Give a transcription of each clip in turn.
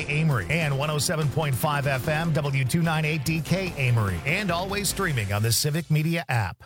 Amory and 107.5 FM W298DK Amory, and always streaming on the Civic Media app.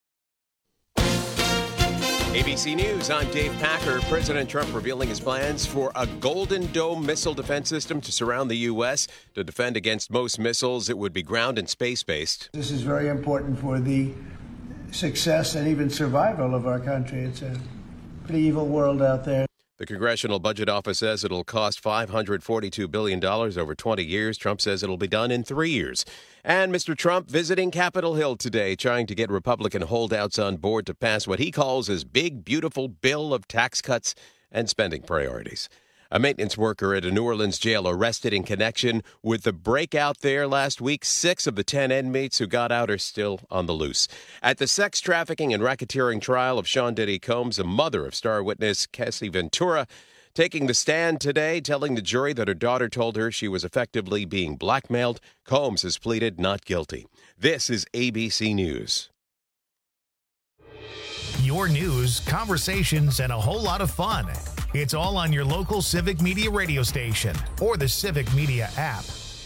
ABC News, I'm Dave Packer. President Trump revealing his plans for a Golden Dome missile defense system to surround the U.S. to defend against most missiles. It would be ground and space-based. This is very important for the success and even survival of our country. It's a pretty evil world out there. The Congressional Budget Office says it'll cost $542 billion over 20 years. Trump says it'll be done in 3 years. And Mr. Trump visiting Capitol Hill today, trying to get Republican holdouts on board to pass what he calls his big, beautiful bill of tax cuts and spending priorities. A maintenance worker at a New Orleans jail arrested in connection with the breakout there last week. 6 of the 10 inmates who got out are still on the loose. At the sex trafficking and racketeering trial of Sean Diddy Combs, a mother of star witness Cassie Ventura taking the stand today, telling the jury that her daughter told her she was effectively being blackmailed. Combs has pleaded not guilty. This is ABC News. Your news, conversations, and a whole lot of fun. It's all on your local Civic Media radio station or the Civic Media app.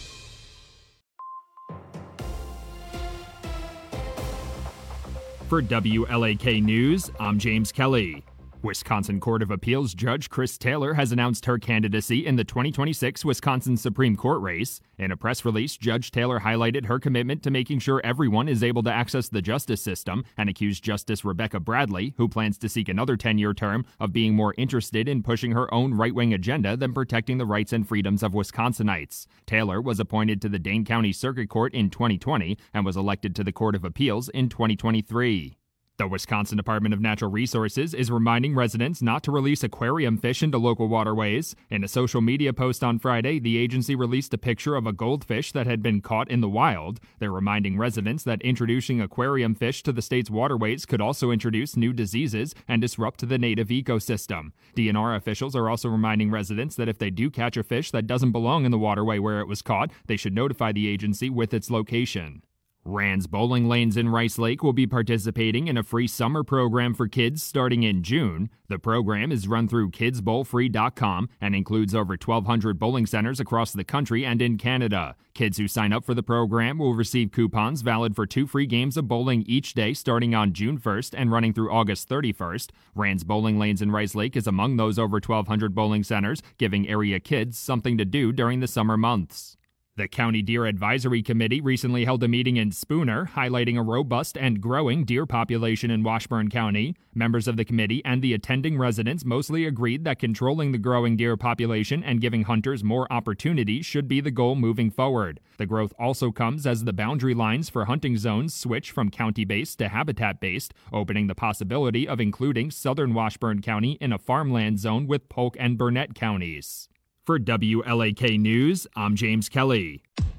For WLAK News, I'm James Kelly. Wisconsin Court of Appeals Judge Chris Taylor has announced her candidacy in the 2026 Wisconsin Supreme Court race. In a press release, Judge Taylor highlighted her commitment to making sure everyone is able to access the justice system and accused Justice Rebecca Bradley, who plans to seek another 10-year term, of being more interested in pushing her own right-wing agenda than protecting the rights and freedoms of Wisconsinites. Taylor was appointed to the Dane County Circuit Court in 2020 and was elected to the Court of Appeals in 2023. The Wisconsin Department of Natural Resources is reminding residents not to release aquarium fish into local waterways. In a social media post on Friday, the agency released a picture of a goldfish that had been caught in the wild. They're reminding residents that introducing aquarium fish to the state's waterways could also introduce new diseases and disrupt the native ecosystem. DNR officials are also reminding residents that if they do catch a fish that doesn't belong in the waterway where it was caught, they should notify the agency with its location. Rand's Bowling Lanes in Rice Lake will be participating in a free summer program for kids starting in June. The program is run through kidsbowlfree.com and includes over 1,200 bowling centers across the country and in Canada. Kids who sign up for the program will receive coupons valid for 2 free games of bowling each day starting on June 1st and running through August 31st. Rand's Bowling Lanes in Rice Lake is among those over 1,200 bowling centers, giving area kids something to do during the summer months. The County Deer Advisory Committee recently held a meeting in Spooner, highlighting a robust and growing deer population in Washburn County. Members of the committee and the attending residents mostly agreed that controlling the growing deer population and giving hunters more opportunities should be the goal moving forward. The growth also comes as the boundary lines for hunting zones switch from county-based to habitat-based, opening the possibility of including southern Washburn County in a farmland zone with Polk and Burnett counties. For WLAK News, I'm James Kelly.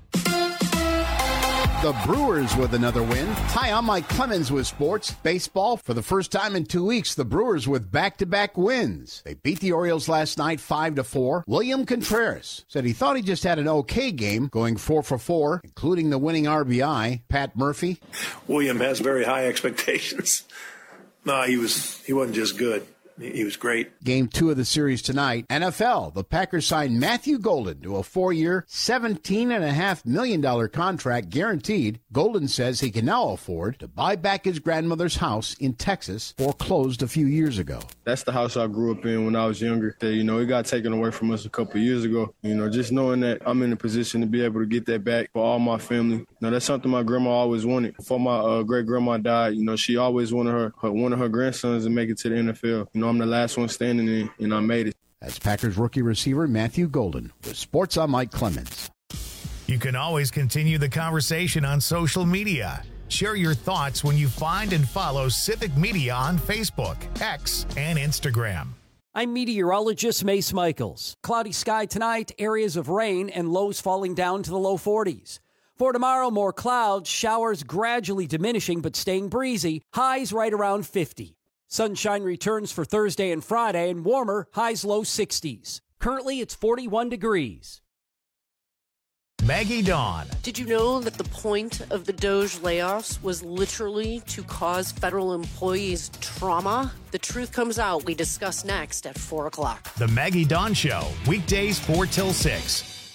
The Brewers with another win. Hi, I'm Mike Clemens with Sports Baseball. For the first time in 2 weeks, the Brewers with back-to-back wins. They beat the Orioles last night 5-4. William Contreras said he thought he just had an okay game, going 4 for 4, including the winning RBI. Pat Murphy. William has very high expectations. No, he wasn't just good. He was great. Game 2 of the series tonight. NFL, the Packers signed Matthew Golden to a 4-year, $17.5 million contract guaranteed. Golden says he can now afford to buy back his grandmother's house in Texas, foreclosed a few years ago. That's the house I grew up in when I was younger. It got taken away from us a couple of years ago. Just knowing that I'm in a position to be able to get that back for all my family. That's something my grandma always wanted. Before my great-grandma died, she always wanted one of her grandsons to make it to the NFL. I'm the last one standing in, and I made it. That's Packers rookie receiver Matthew Golden. With Sports, I'm Mike Clemens. You can always continue the conversation on social media. Share your thoughts when you find and follow Civic Media on Facebook, X, and Instagram. I'm meteorologist Mace Michaels. Cloudy sky tonight, areas of rain, and lows falling down to the low 40s. For tomorrow, more clouds, showers gradually diminishing but staying breezy, highs right around 50. Sunshine returns for Thursday and Friday, and warmer, highs low 60s. Currently, it's 41 degrees. Maggie Dawn. Did you know that the point of the DOJ layoffs was literally to cause federal employees trauma? The truth comes out. We discuss next at 4 o'clock. The Maggie Dawn Show, weekdays 4 till 6.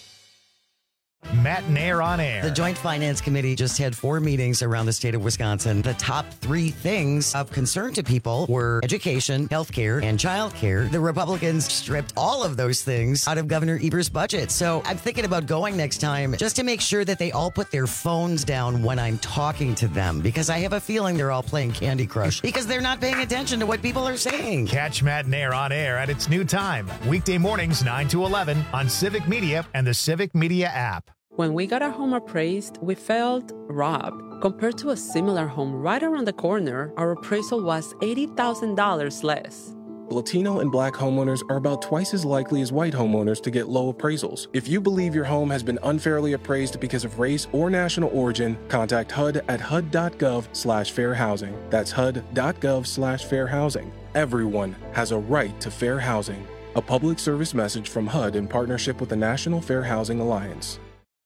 Matt and Air on Air. The Joint Finance Committee just had 4 meetings around the state of Wisconsin. The top 3 things of concern to people were education, healthcare, and childcare. The Republicans stripped all of those things out of Governor Evers' budget. So I'm thinking about going next time just to make sure that they all put their phones down when I'm talking to them, because I have a feeling they're all playing Candy Crush because they're not paying attention to what people are saying. Catch Matt and Air on Air at its new time, weekday mornings 9 to 11 on Civic Media and the Civic Media app. When we got our home appraised, we felt robbed. Compared to a similar home right around the corner, our appraisal was $80,000 less. Latino and Black homeowners are about twice as likely as white homeowners to get low appraisals. If you believe your home has been unfairly appraised because of race or national origin, contact HUD at hud.gov/fair housing. That's hud.gov/fair housing. Everyone has a right to fair housing. A public service message from HUD in partnership with the National Fair Housing Alliance.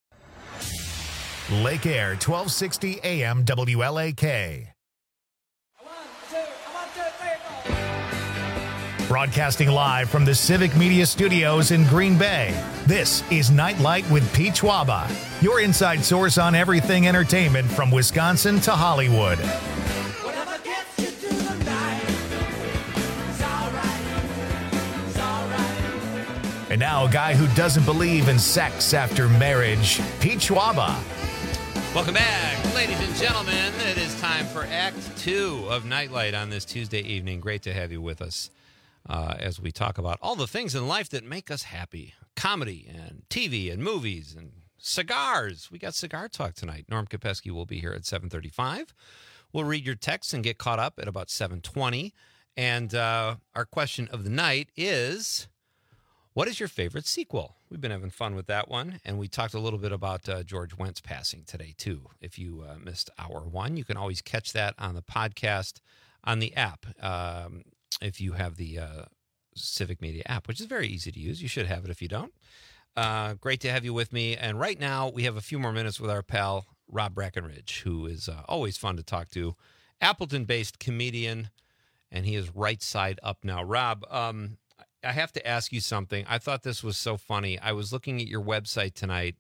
Lake Air, 1260 AM WLAK. Broadcasting live from the Civic Media Studios in Green Bay, this is Nightlight with Pete Schwaba, your inside source on everything entertainment from Wisconsin to Hollywood. And now a guy who doesn't believe in sex after marriage, Pete Schwaba. Welcome back, ladies and gentlemen. It is time for Act 2 of Nightlight on this Tuesday evening. Great to have you with us as we talk about all the things in life that make us happy. Comedy and TV and movies and cigars. We got cigar talk tonight. Norm Kopeski will be here at 7:35. We'll read your texts and get caught up at about 7:20. And our question of the night is, what is your favorite sequel? We've been having fun with that one, and we talked a little bit about George Wentz passing today, too. If you missed hour 1, you can always catch that on the podcast on the app. If you have the Civic Media app, which is very easy to use. You should have it if you don't. Great to have you with me. And right now, we have a few more minutes with our pal, Rob Breckenridge, who is always fun to talk to. Appleton-based comedian, and he is right side up now. Rob, I have to ask you something. I thought this was so funny. I was looking at your website tonight,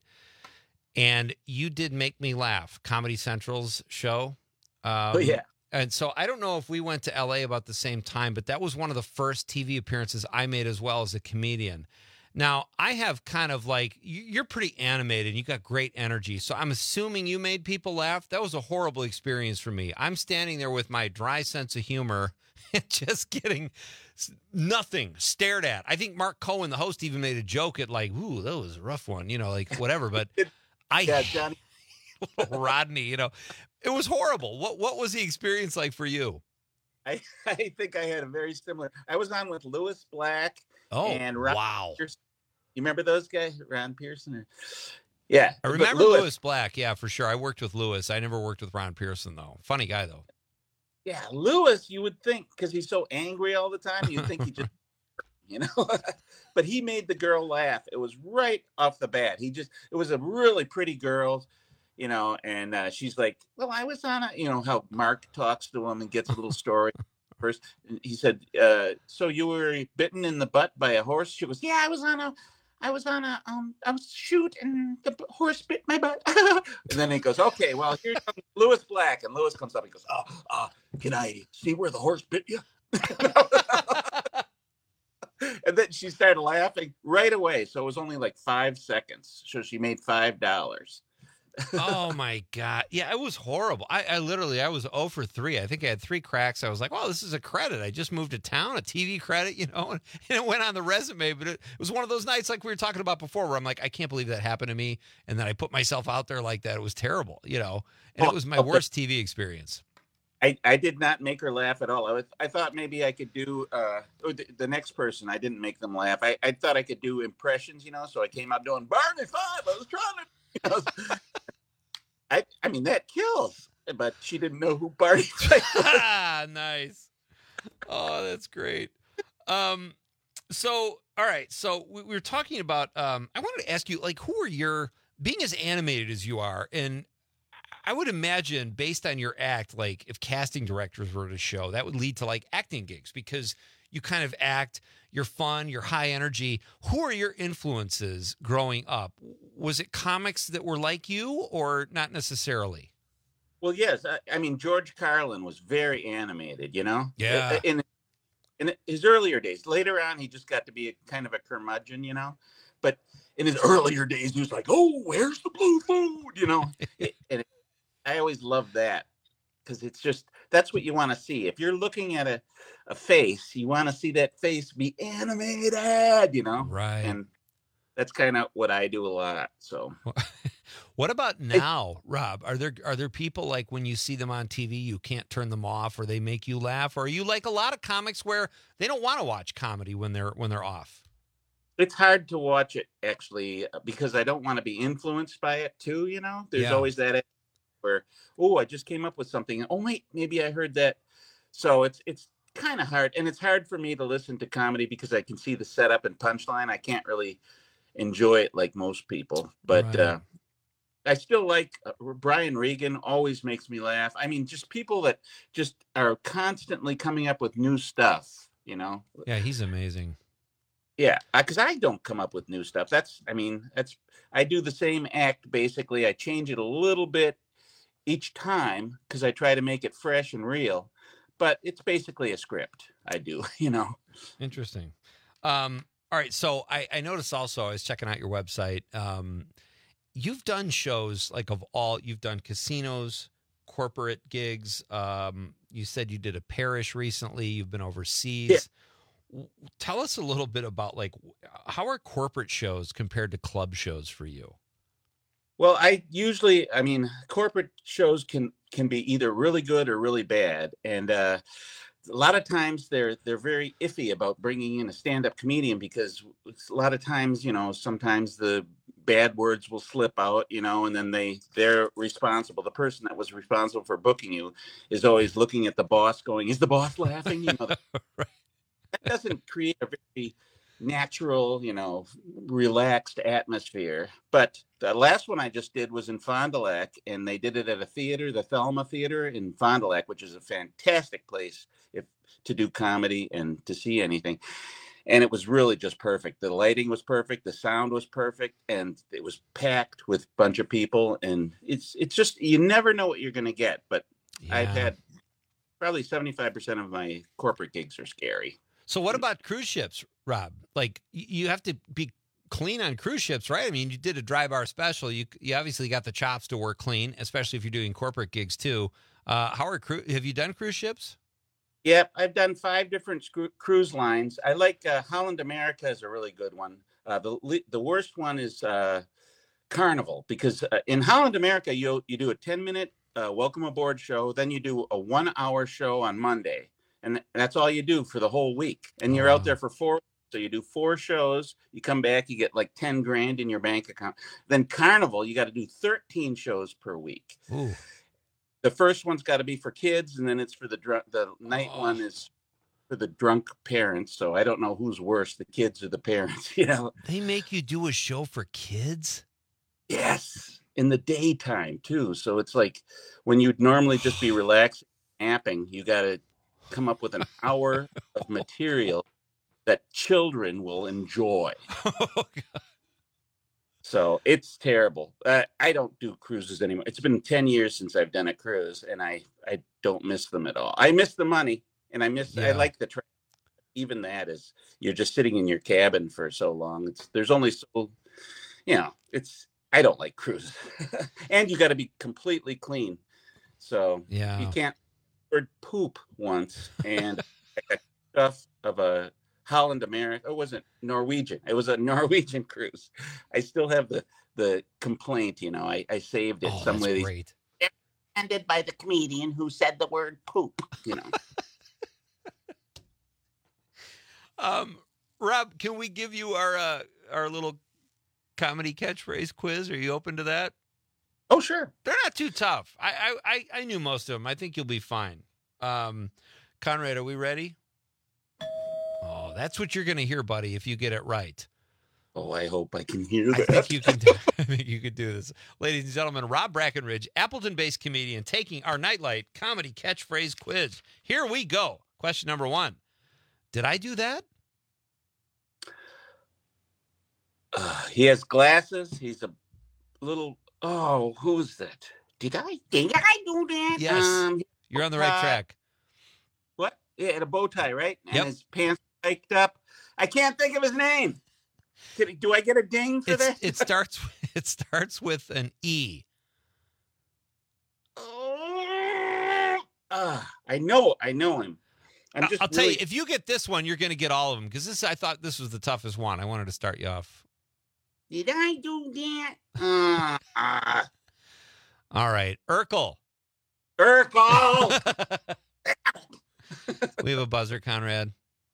and you did make me laugh. Comedy Central's show. Oh, yeah. And so I don't know if we went to L.A. about the same time, but that was one of the first TV appearances I made as well as a comedian. Now, I have kind of like, you're pretty animated. You got great energy. So I'm assuming you made people laugh. That was a horrible experience for me. I'm standing there with my dry sense of humor and just getting nothing stared at. I think Mark Cohen, the host, even made a joke at like, ooh, that was a rough one, like whatever. But Johnny. Rodney, it was horrible. What was the experience like for you? I think I had a very similar. I was on with Lewis Black and Ron Pearson. You remember those guys, Ron Pearson? Yeah, I remember Lewis Black. Yeah, for sure. I worked with Lewis. I never worked with Ron Pearson though. Funny guy though. Yeah, Lewis, you would think, because he's so angry all the time, you'd think he just, but he made the girl laugh. It was right off the bat. It was a really pretty girl, and she's like, well, I was on how Mark talks to him and gets a little story. First, he said, so you were bitten in the butt by a horse? She goes, yeah, I was on a shoot and the horse bit my butt. And then he goes, okay, well, here's Lewis Black. And Lewis comes up and goes, can I see where the horse bit you? And then she started laughing right away. So it was only like 5 seconds. So she made $5. Oh my God. Yeah, it was horrible. I was 0 for 3. I think I had 3 cracks. I was like, well, this is a credit. I just moved to town, a TV credit, and it went on the resume. But it was one of those nights like we were talking about before where I'm like, I can't believe that happened to me. And then I put myself out there like that. It was terrible, and it was my worst TV experience. I did not make her laugh at all. I thought maybe I could do the next person. I didn't make them laugh. I thought I could do impressions, so I came out doing Barney 5. I was trying to. I mean, that kills, but she didn't know who Barney was. Nice. Oh, that's great. So, all right. So we were talking about, I wanted to ask you, like, who are being as animated as you are, and I would imagine based on your act, like if casting directors were to show, that would lead to like acting gigs because you kind of act, you're fun, you're high energy. Who are your influences growing up? was it comics that were like you or not necessarily? Well, yes. I mean, George Carlin was very animated, Yeah. In his earlier days. Later on, he just got to be kind of a curmudgeon, But in his earlier days, he was like, "Oh, where's the blue food?" I always loved that because it's just, that's what you want to see. If you're looking at a face, you want to see that face be animated, Right. And that's kind of what I do a lot. So what about now, Rob? Are there people like when you see them on TV, you can't turn them off or they make you laugh? Or are you like a lot of comics where they don't want to watch comedy when they're off? It's hard to watch it actually because I don't want to be influenced by it too, There's always that where, oh, I just came up with something. Oh, wait, maybe I heard that. So it's kind of hard. And it's hard for me to listen to comedy because I can see the setup and punchline. I can't really enjoy it like most people. But Right. I still like Brian Regan, always makes me laugh. I mean, just people that just are constantly coming up with new stuff, Yeah, he's amazing. Yeah, because I don't come up with new stuff. I do the same act, basically. I change it a little bit each time because I try to make it fresh and real, but it's basically a script I do, Interesting. All right. So I noticed also, I was checking out your website. You've done shows you've done casinos, corporate gigs. You said you did a parish recently. You've been overseas. Yeah. Tell us a little bit about how are corporate shows compared to club shows for you? Well, corporate shows can be either really good or really bad. And a lot of times they're very iffy about bringing in a stand-up comedian because a lot of times, sometimes the bad words will slip out, and then they're responsible. The person that was responsible for booking you is always looking at the boss going, is the boss laughing? Right. That doesn't create a very natural, relaxed atmosphere. But the last one I just did was in Fond du Lac, and they did it at a theater, the Thelma Theater in Fond du Lac, which is a fantastic place to do comedy and to see anything. And it was really just perfect. The lighting was perfect, the sound was perfect, and it was packed with a bunch of people. And it's just, you never know what you're going to get. But yeah. I've had probably 75% of my corporate gigs are scary. So what about cruise ships, Rob? You have to be clean on cruise ships, right? I mean, you did a dry bar special. You obviously got the chops to work clean, especially if you're doing corporate gigs too. Have you done cruise ships? Yep, I've done 5 different cruise lines. I like Holland America is a really good one. The worst one is Carnival because in Holland America you do a 10-minute welcome aboard show, then you do a 1-hour show on Monday. And that's all you do for the whole week. And you're out there for 4 weeks. So you do 4 shows, you come back, you get like 10 grand in your bank account. Then Carnival, you got to do 13 shows per week. Ooh. The first one's got to be for kids, and then it's for the night one is for the drunk parents. So I don't know who's worse, the kids or the parents, They make you do a show for kids? Yes, in the daytime too. So it's like when you'd normally just be relaxing, napping, you got to come up with an hour of material that children will enjoy. So it's terrible. I don't do cruises anymore. It's been 10 years since I've done a cruise, and I don't miss them at all. I miss the money, and I like the travel. Even that is, you're just sitting in your cabin for so long. There's only so, I don't like cruises. And you got to be completely clean. So you can't poop once, and I got stuff of a Holland America. It wasn't Norwegian. It was a Norwegian cruise. I still have the complaint. I saved it somewhere. Great. Ended by the comedian who said the word poop. Rob, can we give you our little comedy catchphrase quiz? Are you open to that? Oh, sure. They're not too tough. I knew most of them. I think you'll be fine. Conrad, are we ready? Oh, that's what you're going to hear, buddy, if you get it right. Oh, I hope I can hear that. I think you can do this. Ladies and gentlemen, Rob Brackenridge, Appleton-based comedian, taking our Nightlight comedy catchphrase quiz. Here we go. Question number 1. Did I do that? He has glasses. He's a little. Oh, who's that? Did I do that? Yes, you're on the right track. What? Yeah, and a bow tie, right? And Yep. his pants hiked up. I can't think of his name. Do I get a ding for that? It starts with an E. I know him. I'll tell you, if you get this one, you're going to get all of them, because I thought this was the toughest one. I wanted to start you off. Did I do that? All right, Urkel. We have a buzzer, Conrad.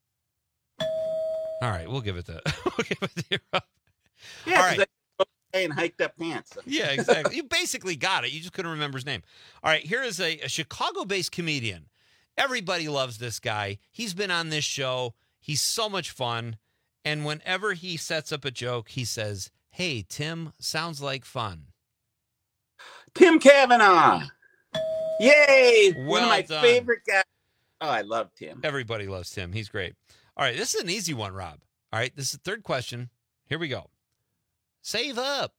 All right, we'll give it to you, Rob. Yeah, all right. And hiked up pants. Yeah, exactly. You basically got it. You just couldn't remember his name. All right, here is a Chicago-based comedian. Everybody loves this guy. He's been on this show. He's so much fun. And whenever he sets up a joke, he says, "Hey, Tim, sounds like fun." Tim Kavanaugh. Yay! One of my done. favorite guys. Oh, I love Tim. Everybody loves Tim. He's great. All right, this is an easy one, Rob. All right, this is the third question. Here we go. Save up.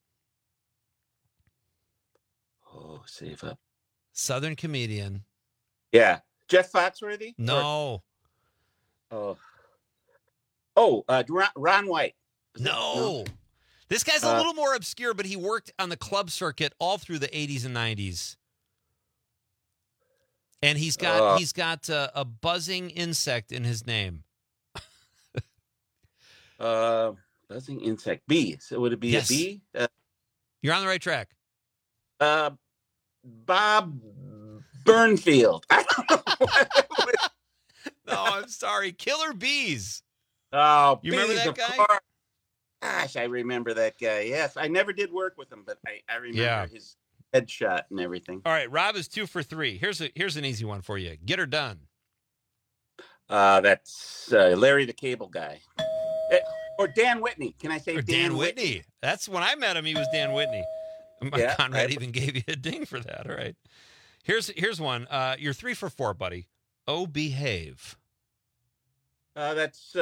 Oh, save up. Southern comedian. Yeah. Jeff Foxworthy? No. Ron White. No. This guy's a little more obscure, but he worked on the club circuit all through the 80s and 90s. And he's got a buzzing insect in his name. Buzzing insect. Bee. So would it be Yes. a bee? You're on the right track. Bob Burnfield. No, I'm sorry. Killer Bees. Oh, You remember bees, that of guy? course. Gosh, I remember that guy. Yes, I never did work with him, but I remember his headshot and everything. All right, Rob is 2 for 3. Here's an easy one for you. Get her done. That's Larry the Cable Guy. Or Dan Whitney. Can I say Dan Whitney? That's when I met him. He was Dan Whitney. Yeah, Conrad right. even gave you a ding for that. All right. Here's one. You're 3 for 4, buddy. Oh, behave. That's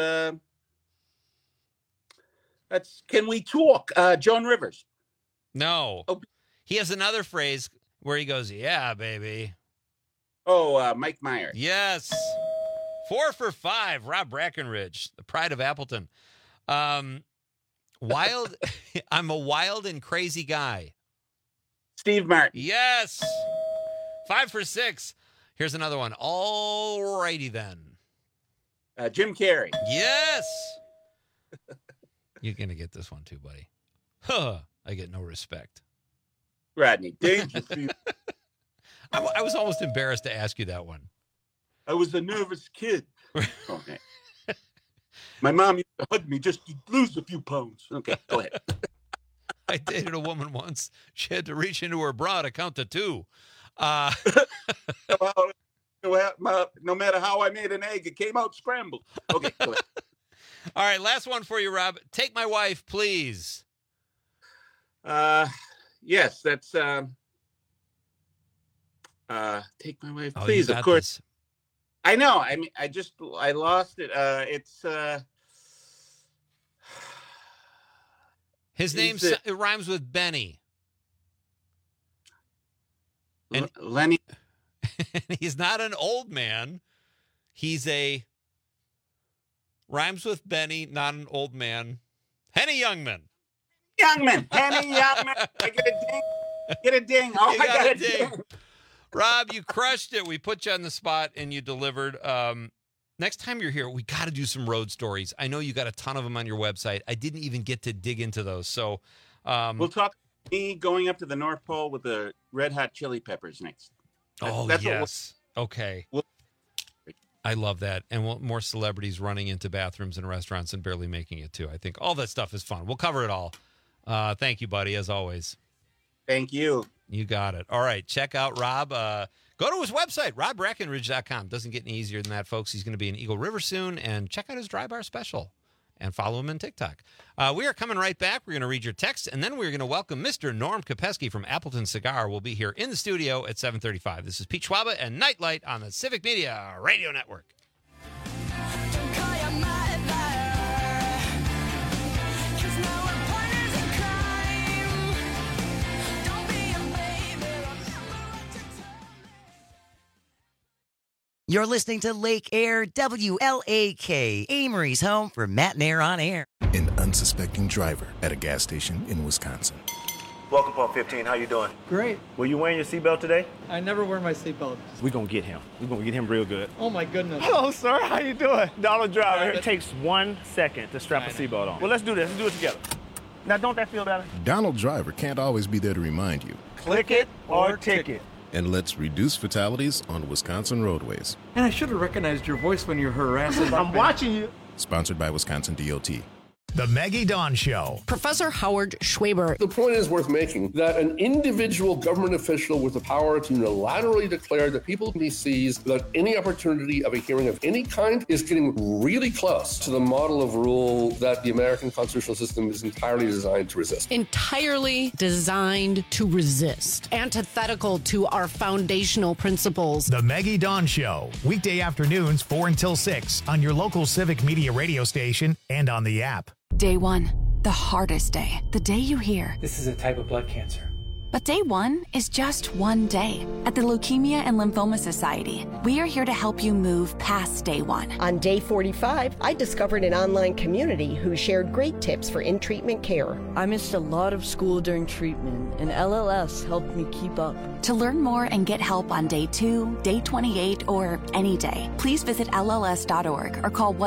Can We Talk? Joan Rivers. No. He has another phrase where he goes, "Yeah, baby." Oh, Mike Myers. Yes. 4 for 5. Rob Brackenridge, the pride of Appleton. Wild. I'm a wild and crazy guy. Steve Martin. Yes. 5 for 6. Here's another one. All righty then. Jim Carrey. Yes. You're going to get this one too, buddy. Huh. I get no respect. Rodney Dangerfield. I was almost embarrassed to ask you that one. I was a nervous kid. Okay. My mom used to hug me just to lose a few pounds. Okay, go ahead. I dated a woman once. She had to reach into her bra to count to 2. No matter how I made an egg, it came out scrambled. Okay, go ahead. All right, last one for you, Rob. Take my wife, please. Yes, that's Take My Wife, Oh, Please. you Of got course. this. I know. I mean, I lost it. It's His name it rhymes with Benny. And Lenny. He's not an old man. He's rhymes with Benny, not an old man. Henny Youngman. Henny Youngman. I get a ding. Get a ding. Oh, You I got got a a ding. ding. Rob, you crushed it. We put you on the spot and you delivered. Next time you're here, we got to do some road stories. I know you got a ton of them on your website. I didn't even get to dig into those. So We'll talk me going up to the North Pole with the Red Hot Chili Peppers next. That's yes. Okay. I love that. And more celebrities running into bathrooms and restaurants and barely making it, too. I think all that stuff is fun. We'll cover it all. Thank you, buddy, as always. Thank you. You got it. All right. Check out Rob. Go to his website, robbrackenridge.com. Doesn't get any easier than that, folks. He's going to be in Eagle River soon. And check out his Dry Bar special. And follow him on TikTok. We are coming right back. We're going to read your text, and then we're going to welcome Mr. Norm Kopeski from Appleton Cigar. We'll be here in the studio at 7:35. This is Pete Schwaba and Nightlight on the Civic Media Radio Network. You're listening to Lake Air WLAK, Amory's home for Matt and Air on Air. An unsuspecting driver at a gas station in Wisconsin. Welcome, Pump 15. How you doing? Great. Were you wearing your seatbelt today? I never wear my seatbelt. We're going to get him. We're going to get him real good. Oh, my goodness. Hello, sir. How you doing? Donald Driver. It takes 1 second to strap a seatbelt on. Well, let's do this. Let's do it together. Now, don't that feel better? Donald Driver can't always be there to remind you. Click it or ticket. And let's reduce fatalities on Wisconsin roadways. And I should have recognized your voice when you're harassing. I'm watching you. Sponsored by Wisconsin DOT. The Maggie Dawn Show. Professor Howard Schwaber. The point is worth making that an individual government official with the power to unilaterally declare that people he sees without any opportunity of a hearing of any kind is getting really close to the model of rule that the American constitutional system is entirely designed to resist. Entirely designed to resist. Antithetical to our foundational principles. The Maggie Dawn Show. Weekday afternoons 4 until 6 on your local Civic Media radio station and on the app. Day 1, the hardest day, the day you hear, This is a type of blood cancer. But day 1 is just one day. At the Leukemia and Lymphoma Society, we are here to help you move past day 1. On day 45, I discovered an online community who shared great tips for in-treatment care. I missed a lot of school during treatment, and LLS helped me keep up. To learn more and get help on day 2, day 28, or any day, please visit LLS.org or call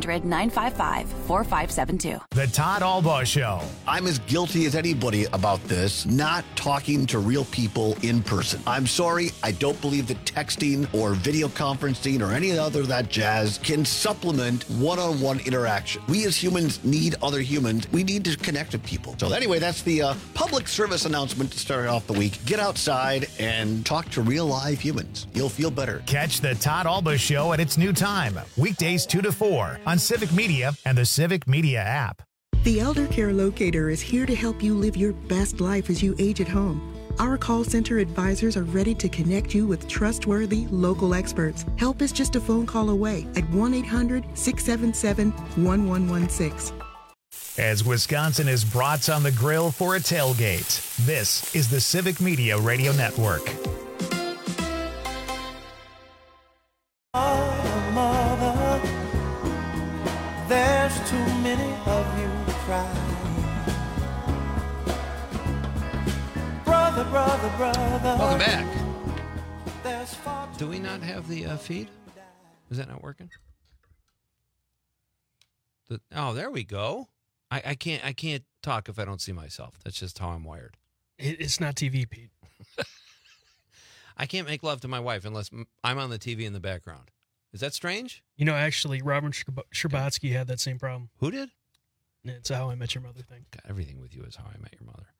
1-800-955-4572. The Todd Albaugh Show. I'm as guilty as anybody about this, not talking to real people in person. I'm sorry, I don't believe that texting or video conferencing or any other of that jazz can supplement one-on-one interaction. We as humans need other humans. We need to connect with people. So anyway, that's the public service announcement to start off the week. Get outside and talk to real live humans. You'll feel better. Catch the Todd Albaugh Show at its new time, weekdays 2 to 4 on Civic Media and the Civic Media app. The Elder Care Locator is here to help you live your best life as you age at home. Our call center advisors are ready to connect you with trustworthy local experts. Help is just a phone call away at 1-800-677-1116. As Wisconsin is brats on the grill for a tailgate, this is the Civic Media Radio Network. Mother, there's too many of you crying. Brother. Welcome back. Do we not have the feed? Is that not working? There we go. I can't talk if I don't see myself. That's just how I'm wired. It's not TV, Pete. I can't make love to my wife unless I'm on the TV in the background. Is that strange? You know, actually, Robert Scherbatsky had that same problem. Who did? It's a How I Met Your Mother thing. God, everything with you is How I Met Your Mother.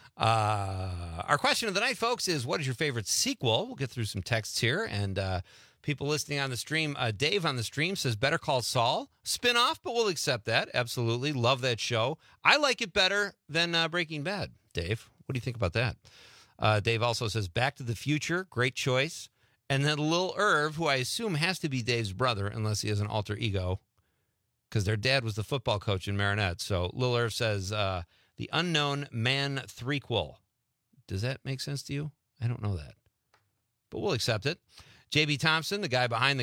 Our question of the night, folks, is what is your favorite sequel? We'll get through some texts here. And people listening on the stream, Dave on the stream says Better Call Saul. Spinoff, but we'll accept that. Absolutely. Love that show. I like it better than Breaking Bad. Dave, what do you think about that? Dave also says Back to the Future. Great choice. And then Lil Irv, who I assume has to be Dave's brother, unless he has an alter ego, because their dad was the football coach in Marinette. So Lil Irv says The Unknown Man threequel. Does that make sense to you? I don't know that. But we'll accept it. J.B. Thompson, the guy behind the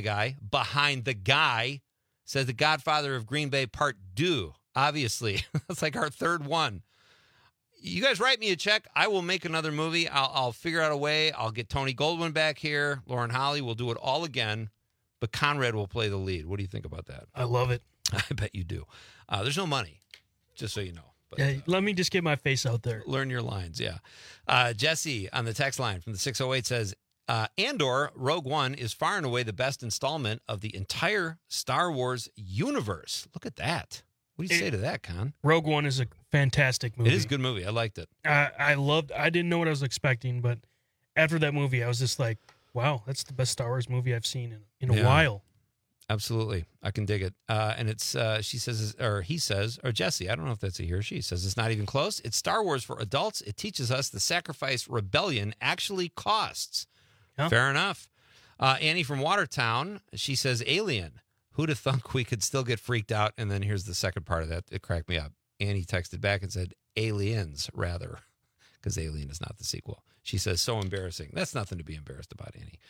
guy, says The Godfather of Green Bay Part 2. Obviously. That's like our third one. You guys write me a check. I will make another movie. I'll figure out a way. I'll get Tony Goldwyn back here. Lauren Holly. We'll do it all again. But Conrad will play the lead. What do you think about that? I love it. I bet you do. There's no money, just so you know. But, yeah, let me just get my face out there. Learn your lines, yeah. Jesse on the text line from the 608 says, Andor Rogue One is far and away the best installment of the entire Star Wars universe. Look at that. What do you say to that, Con? Rogue One is a fantastic movie. It is a good movie. I liked it. I didn't know what I was expecting, but after that movie, I was just like, wow, that's the best Star Wars movie I've seen in a while. Absolutely. I can dig it. And it's, she says, or he says, or Jesse, I don't know if that's a he or she, says it's not even close. It's Star Wars for adults. It teaches us the sacrifice rebellion actually costs. Huh? Fair enough. Annie from Watertown, she says Alien. Who'd have thunk we could still get freaked out? And then here's the second part of that. It cracked me up. Annie texted back and said, Aliens, rather, because Alien is not the sequel. She says, so embarrassing. That's nothing to be embarrassed about, Annie.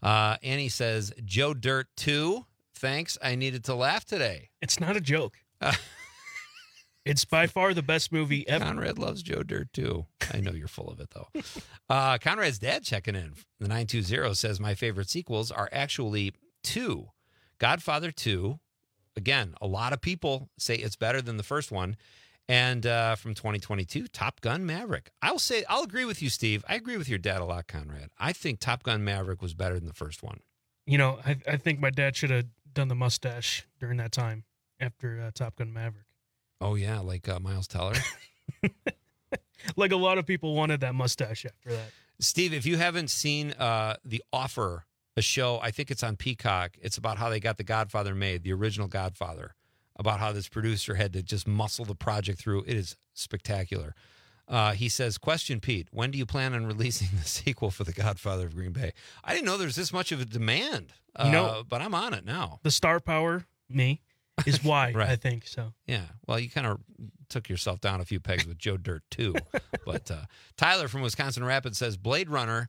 Annie says, Joe Dirt 2. Thanks. I needed to laugh today. It's not a joke. It's by far the best movie ever. Conrad loves Joe Dirt too. I know you're full of it, though. Conrad's dad checking in. The 920 says, my favorite sequels are actually 2. Godfather 2. Again, a lot of people say it's better than the first one. And from 2022, Top Gun Maverick. I'll agree with you, Steve. I agree with your dad a lot, Conrad. I think Top Gun Maverick was better than the first one. You know, I think my dad should have done the mustache during that time after Top Gun Maverick. Oh, yeah, like Miles Teller? Like a lot of people wanted that mustache after that. Steve, if you haven't seen The Offer, a show, I think it's on Peacock. It's about how they got The Godfather made, the original Godfather, about how this producer had to just muscle the project through. It is spectacular. He says, question, Pete, when do you plan on releasing the sequel for The Godfather of Green Bay? I didn't know there's this much of a demand, but I'm on it now. The star power, me, is why, right. I think so. Yeah, well, you kind of took yourself down a few pegs with Joe Dirt, too. But Tyler from Wisconsin Rapids says, Blade Runner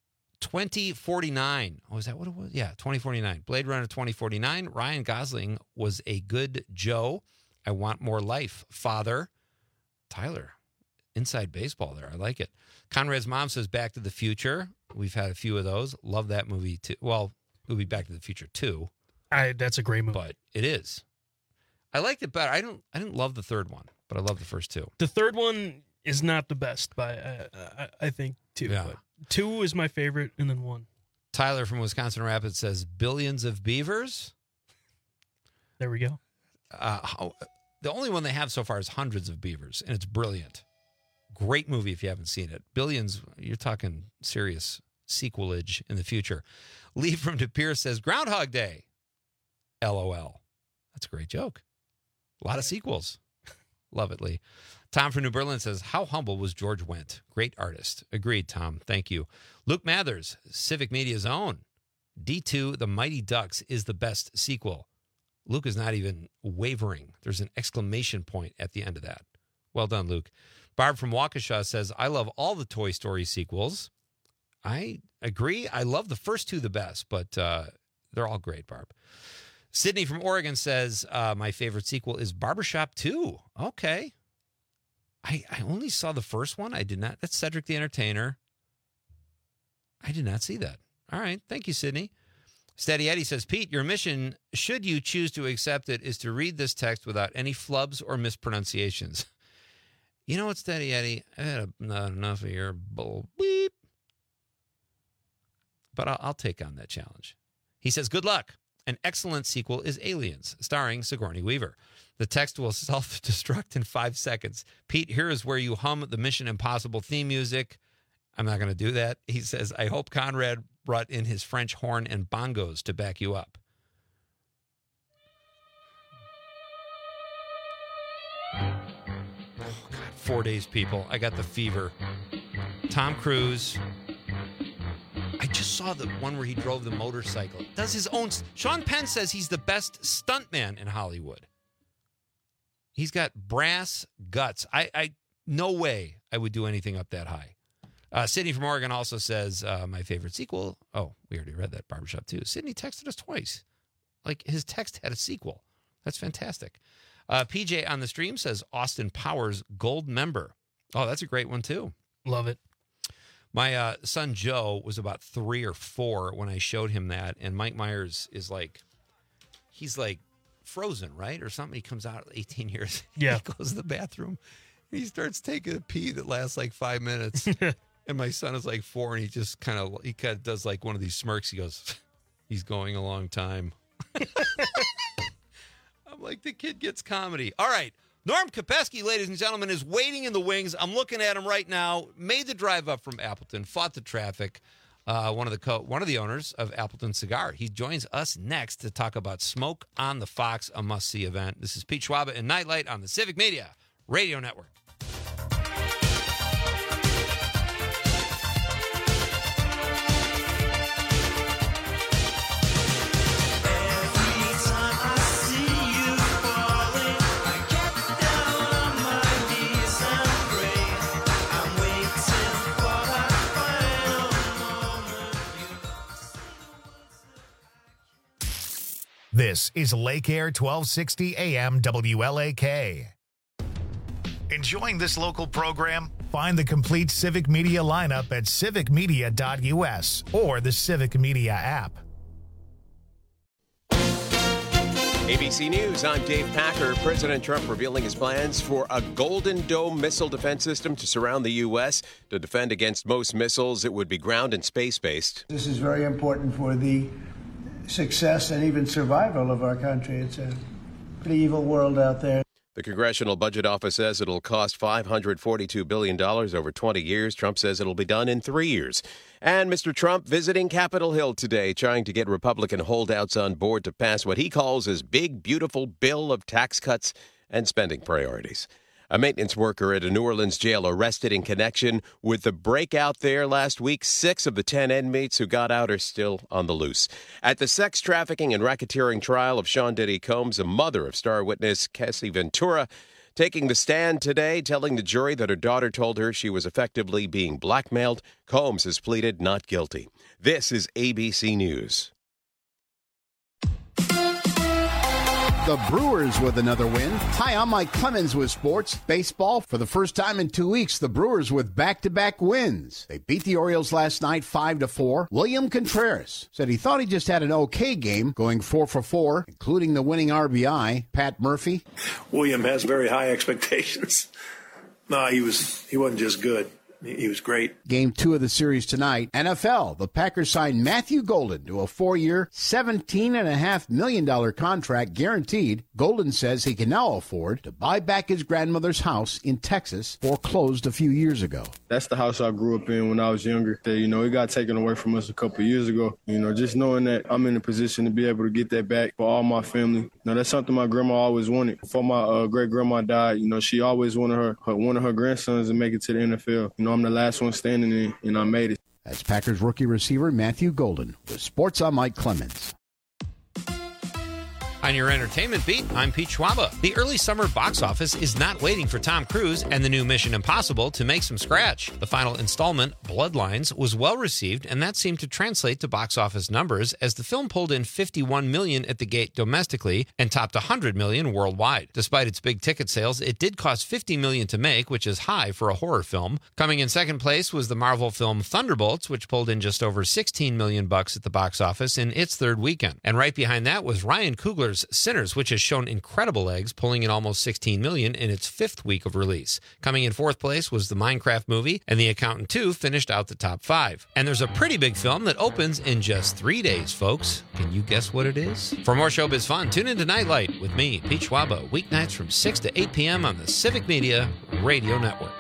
2049. Oh, is that what it was? Yeah, 2049. Blade Runner 2049. Ryan Gosling was a good Joe. I want more life. Father. Tyler, inside baseball there. I like it. Conrad's mom says Back to the Future. We've had a few of those. Love that movie, too. Well, it would be Back to the Future 2. That's a great movie. But it is. I liked it better. I didn't love the third one, but I love the first 2. The third one is not the best, but I think 2. Yeah. But 2 is my favorite, and then 1. Tyler from Wisconsin Rapids says Billions of Beavers. There we go. The only one they have so far is Hundreds of Beavers, and it's brilliant. Great movie if you haven't seen it. Billions, you're talking serious sequelage in the future. Lee from De Pere says Groundhog Day. LOL. That's a great joke. A lot of sequels. Love it, Lee. Tom from New Berlin says, how humble was George Wendt? Great artist. Agreed, Tom. Thank you. Luke Mathers, Civic Media's own. D2, The Mighty Ducks is the best sequel. Luke is not even wavering. There's an exclamation point at the end of that. Well done, Luke. Barb from Waukesha says, I love all the Toy Story sequels. I agree. I love the first 2 the best, but they're all great, Barb. Sydney from Oregon says, my favorite sequel is Barbershop 2. Okay. I only saw the first one. I did not. That's Cedric the Entertainer. I did not see that. All right. Thank you, Sydney. Steady Eddie says, Pete, your mission, should you choose to accept it, is to read this text without any flubs or mispronunciations. You know what, Steady Eddie? I had not enough of your bull beep. But I'll take on that challenge. He says, good luck. An excellent sequel is Aliens, starring Sigourney Weaver. The text will self-destruct in 5 seconds. Pete, here is where you hum the Mission Impossible theme music. I'm not going to do that. He says, I hope Conrad brought in his French horn and bongos to back you up. Oh, God, 4 days, people. I got the fever. Tom Cruise. I just saw the one where he drove the motorcycle. Does his own. Sean Penn says he's the best stuntman in Hollywood. He's got brass guts. I no way I would do anything up that high. Sydney from Oregon also says, my favorite sequel. Oh, we already read that, Barbershop 2. Sydney texted us twice. Like, his text had a sequel. That's fantastic. PJ on the stream says, Austin Powers, gold member. Oh, that's a great one, too. Love it. My son Joe was about 3 or 4 when I showed him that, and Mike Myers is like, he's like Frozen, right? Or something. He comes out at 18 years. Yeah. He goes to the bathroom, and he starts taking a pee that lasts like 5 minutes. And my son is like 4, and he kind of does like one of these smirks. He goes, he's going a long time. I'm like, the kid gets comedy. All right. Norm Kopecky, ladies and gentlemen, is waiting in the wings. I'm looking at him right now. Made the drive up from Appleton, fought the traffic. One of the owners of Appleton Cigar. He joins us next to talk about Smoke on the Fox, a must-see event. This is Pete Schwaba and Nightlight on the Civic Media Radio Network. This is Lake Air 1260 AM WLAK. Enjoying this local program? Find the complete Civic Media lineup at civicmedia.us or the Civic Media app. ABC News, I'm Dave Packer. President Trump revealing his plans for a Golden Dome missile defense system to surround the U.S. to defend against most missiles. It would be ground and space-based. This is very important for the success and even survival of our country. It's a pretty evil world out there. The Congressional Budget Office says it'll cost $542 billion over 20 years. Trump says it'll be done in 3 years. And Mr. Trump visiting Capitol Hill today, trying to get Republican holdouts on board to pass what he calls his big, beautiful bill of tax cuts and spending priorities. A maintenance worker at a New Orleans jail arrested in connection with the breakout there last week. 6 of the 10 inmates who got out are still on the loose. At the sex trafficking and racketeering trial of Sean Diddy Combs, a mother of star witness Cassie Ventura taking the stand today, telling the jury that her daughter told her she was effectively being blackmailed. Combs has pleaded not guilty. This is ABC News. The Brewers with another win. Hi, I'm Mike Clemens with sports. Baseball, for the first time in 2 weeks, the Brewers with back-to-back wins. They beat the Orioles last night 5-4. William Contreras said he thought he just had an okay game, going 4 for 4, including the winning RBI. Pat Murphy. William has very high expectations. No, he wasn't just good. He was great. Game 2 of the series tonight. NFL, the Packers signed Matthew Golden to a 4-year, $17.5 million contract guaranteed. Golden says he can now afford to buy back his grandmother's house in Texas, foreclosed a few years ago. That's the house I grew up in when I was younger. It got taken away from us a couple of years ago. Just knowing that I'm in a position to be able to get that back for all my family. That's something my grandma always wanted. Before my great-grandma died, she always wanted one of her grandsons to make it to the NFL. I'm the last one standing, and I made it. That's Packers rookie receiver Matthew Golden. With sports, I'm Mike Clemens. On your entertainment beat, I'm Pete Schwaba. The early summer box office is not waiting for Tom Cruise and the new Mission Impossible to make some scratch. The final installment, Bloodlines, was well received, and that seemed to translate to box office numbers as the film pulled in $51 million at the gate domestically and topped $100 million worldwide. Despite its big ticket sales, it did cost $50 million to make, which is high for a horror film. Coming in second place was the Marvel film Thunderbolts, which pulled in just over $16 million at the box office in its third weekend. And right behind that was Ryan Coogler's Sinners, which has shown incredible legs, pulling in almost $16 million in its fifth week of release. Coming in fourth place was the Minecraft movie, and The Accountant 2 finished out the top 5. And there's a pretty big film that opens in just 3 days, folks. Can you guess what it is? For more showbiz fun, tune into Nightlight with me, Pete Schwaba, weeknights from 6 to 8 p.m. on the Civic Media Radio Network.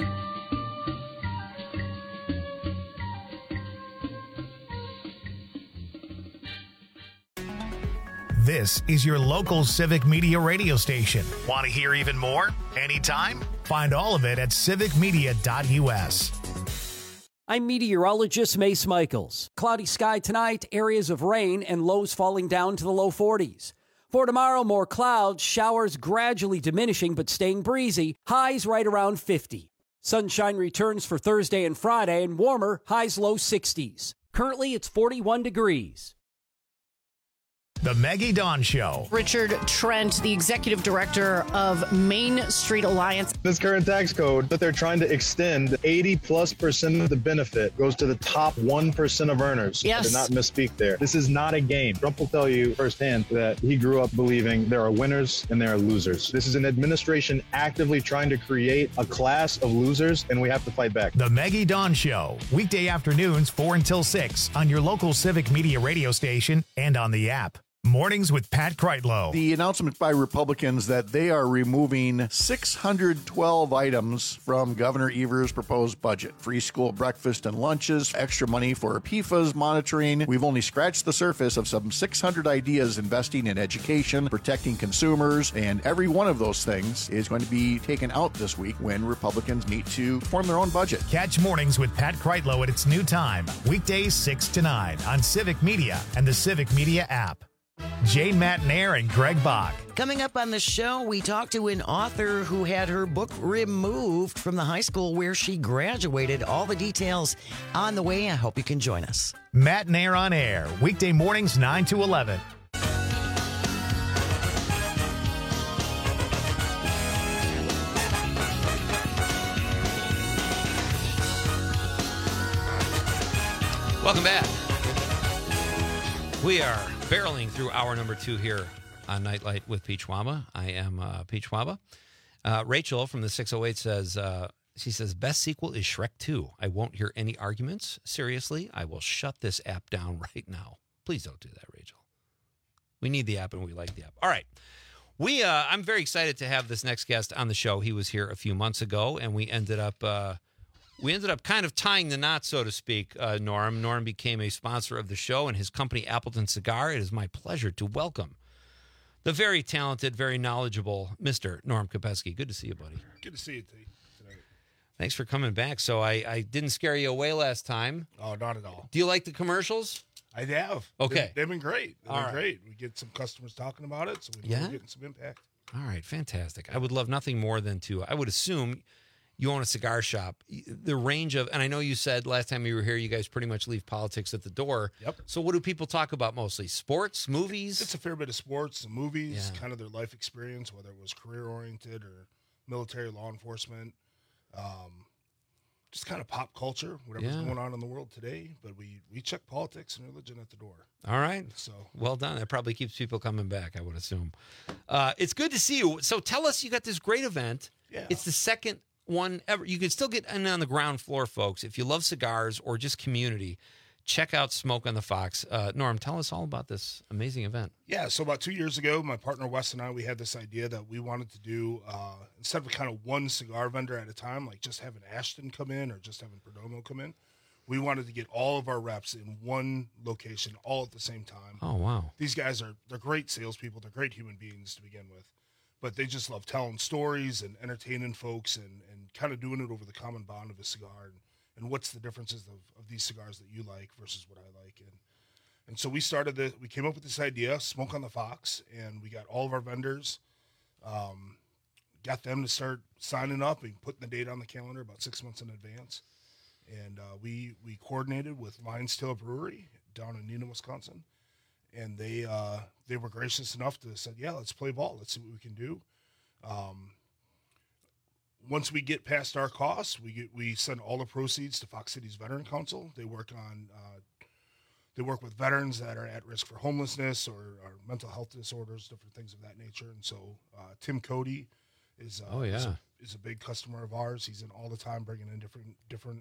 This is your local Civic Media radio station. Want to hear even more? Anytime? Find all of it at civicmedia.us. I'm meteorologist Mace Michaels. Cloudy sky tonight, areas of rain and lows falling down to the low 40s. For tomorrow, more clouds, showers gradually diminishing but staying breezy, highs right around 50. Sunshine returns for Thursday and Friday and warmer, highs low 60s. Currently, it's 41 degrees. The Maggie Dawn Show. Richard Trent, the executive director of Main Street Alliance. This current tax code that they're trying to extend, 80+% of the benefit goes to the top 1% of earners. Yes. I did not misspeak there. This is not a game. Trump will tell you firsthand that he grew up believing there are winners and there are losers. This is an administration actively trying to create a class of losers, and we have to fight back. The Maggie Dawn Show. Weekday afternoons 4 until 6 on your local Civic Media radio station and on the app. Mornings with Pat Kreitlow. The announcement by Republicans that they are removing 612 items from Governor Evers' proposed budget. Free school breakfast and lunches, extra money for PFAS monitoring. We've only scratched the surface of some 600 ideas investing in education, protecting consumers, and every one of those things is going to be taken out this week when Republicans meet to form their own budget. Catch Mornings with Pat Kreitlow at its new time, weekdays 6 to 9 on Civic Media and the Civic Media app. Jane Matnair and Greg Bach. Coming up on the show, we talked to an author who had her book removed from the high school where she graduated. All the details on the way. I hope you can join us. Matnair on air, weekday mornings 9 to 11. Welcome back. We are barreling through hour number 2 here on Nightlight with Pete Schwaba. I am Pete Schwaba. Rachel from the 608 says, she says, best sequel is Shrek 2. I won't hear any arguments. Seriously, I will shut this app down right now. Please don't do that, Rachel. We need the app and we like the app. All right. I'm very excited to have this next guest on the show. He was here a few months ago, and we ended up kind of tying the knot, so to speak, Norm. Norm became a sponsor of the show and his company, Appleton Cigar. It is my pleasure to welcome the very talented, very knowledgeable Mr. Norm Kopecky. Good to see you, buddy. Good to see you, T. Thanks for coming back. So I didn't scare you away last time. Oh, not at all. Do you like the commercials? I have. Okay. They've been great. They've All been right. great. We get some customers talking about it, so we're getting some impact. All right, fantastic. I would love nothing more than I would assume you own a cigar shop. The range of, and I know you said last time you were here, you guys pretty much leave politics at the door. Yep. So what do people talk about mostly? Sports, movies? It's a fair bit of sports and movies, kind of their life experience, whether it was career-oriented or military, law enforcement. Just kind of pop culture, whatever's going on in the world today. But we check politics and religion at the door. All right. So well done. That probably keeps people coming back, I would assume. It's good to see you. So tell us, you got this great event. Yeah. It's the second one ever. You can still get in on the ground floor, folks. If you love cigars or just community, check out Smoke on the Fox. Norm, tell us all about this amazing event. Yeah, so about 2 years ago, my partner Wes and I, we had this idea that we wanted to do, instead of kind of one cigar vendor at a time, like just having Ashton come in or just having Perdomo come in, we wanted to get all of our reps in one location all at the same time. Oh, wow. These guys they're great salespeople. They're great human beings to begin with. But they just love telling stories and entertaining folks and kind of doing it over the common bond of a cigar and what's the differences of these cigars that you like versus what I like. And so we came up with this idea, Smoke on the Fox, and we got all of our vendors, got them to start signing up and putting the date on the calendar about 6 months in advance. And we coordinated with Lion's Tail Brewery down in Neenah, Wisconsin. And they were gracious enough to say, yeah, let's play ball. Let's see what we can do. Once we get past our costs, we send all the proceeds to Fox Cities Veteran Council. They work with veterans that are at risk for homelessness or mental health disorders, different things of that nature. And so Tim Cody is a big customer of ours. He's in all the time, bringing in different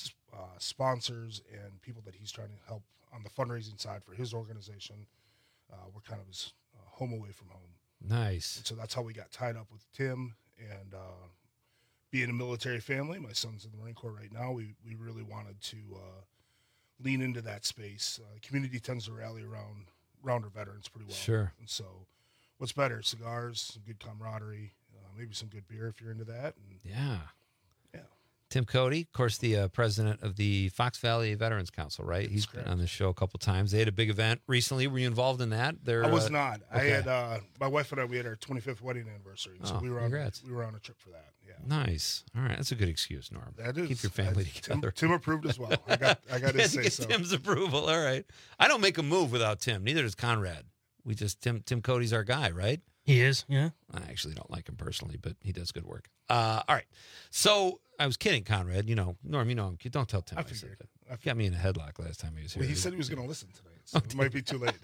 sponsors and people that he's trying to help on the fundraising side for his organization. We're kind of his home away from home. Nice. And so that's how we got tied up with Tim. And being a military family, my son's in the Marine Corps right now, we really wanted to lean into that space. The community tends to rally around our veterans pretty well. Sure. And so what's better? Cigars, some good camaraderie, maybe some good beer if you're into that. And yeah. Tim Cody, of course, the president of the Fox Valley Veterans Council, right? He's been on the show a couple times. They had a big event recently. Were you involved in that? I was not. Okay. I had my wife and I. We had our 25th wedding anniversary, so we were on a trip for that. Yeah. Nice. All right, that's a good excuse, Norm. That is. Keep your family together. Tim approved as well. I got his say so. Tim's approval. All right. I don't make a move without Tim. Neither does Conrad. We just Tim Cody's our guy, right? He is, yeah. I actually don't like him personally, but he does good work. All right. So I was kidding, Conrad. You know, Norm, you know him. Don't tell Tim I said that. Got me in a headlock last time he was here. Well, he said he was going to listen tonight, so it might be too late.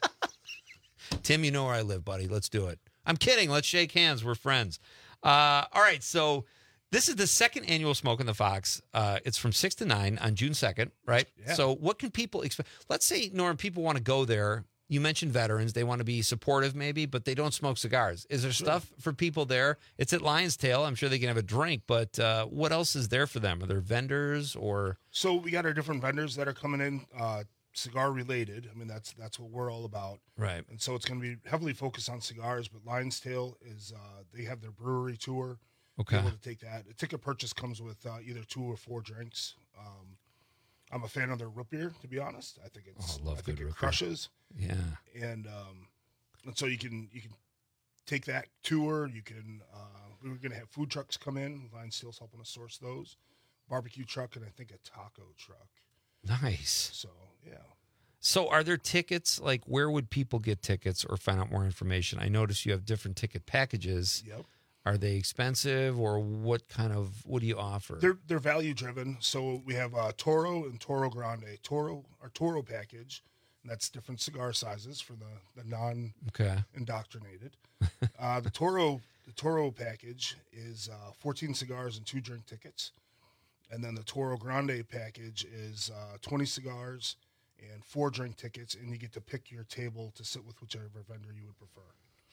Tim, you know where I live, buddy. Let's do it. I'm kidding. Let's shake hands. We're friends. All right. So this is the second annual Smoke on the Fox. It's from 6 to 9 on June 2nd, right? Yeah. So what can people expect? Let's say, Norm, people want to go there. You mentioned veterans. They want to be supportive maybe, but they don't smoke cigars. Is there stuff for people there? It's at Lion's Tail. I'm sure they can have a drink, but what else is there for them? Are there vendors or? So we got our different vendors that are coming in, cigar related. I mean, that's what we're all about. Right. And so it's going to be heavily focused on cigars, but Lion's Tail is, they have their brewery tour. Okay. Be able to take that. A ticket purchase comes with either 2 or 4 drinks. I'm a fan of their root beer, to be honest. I think it crushes. Yeah. And so you can take that tour. You can we were going to have food trucks come in. Lion's Tail's helping us source those. Barbecue truck and I think a taco truck. Nice. So, yeah. So are there tickets? Like, where would people get tickets or find out more information? I noticed you have different ticket packages. Yep. Are they expensive, or what do you offer? They're value driven. So we have Toro and Toro Grande. Our Toro package, and that's different cigar sizes for the non-indoctrinated. The Toro package is 14 cigars and 2 drink tickets. And then the Toro Grande package is 20 cigars and 4 drink tickets, and you get to pick your table to sit with whichever vendor you would prefer.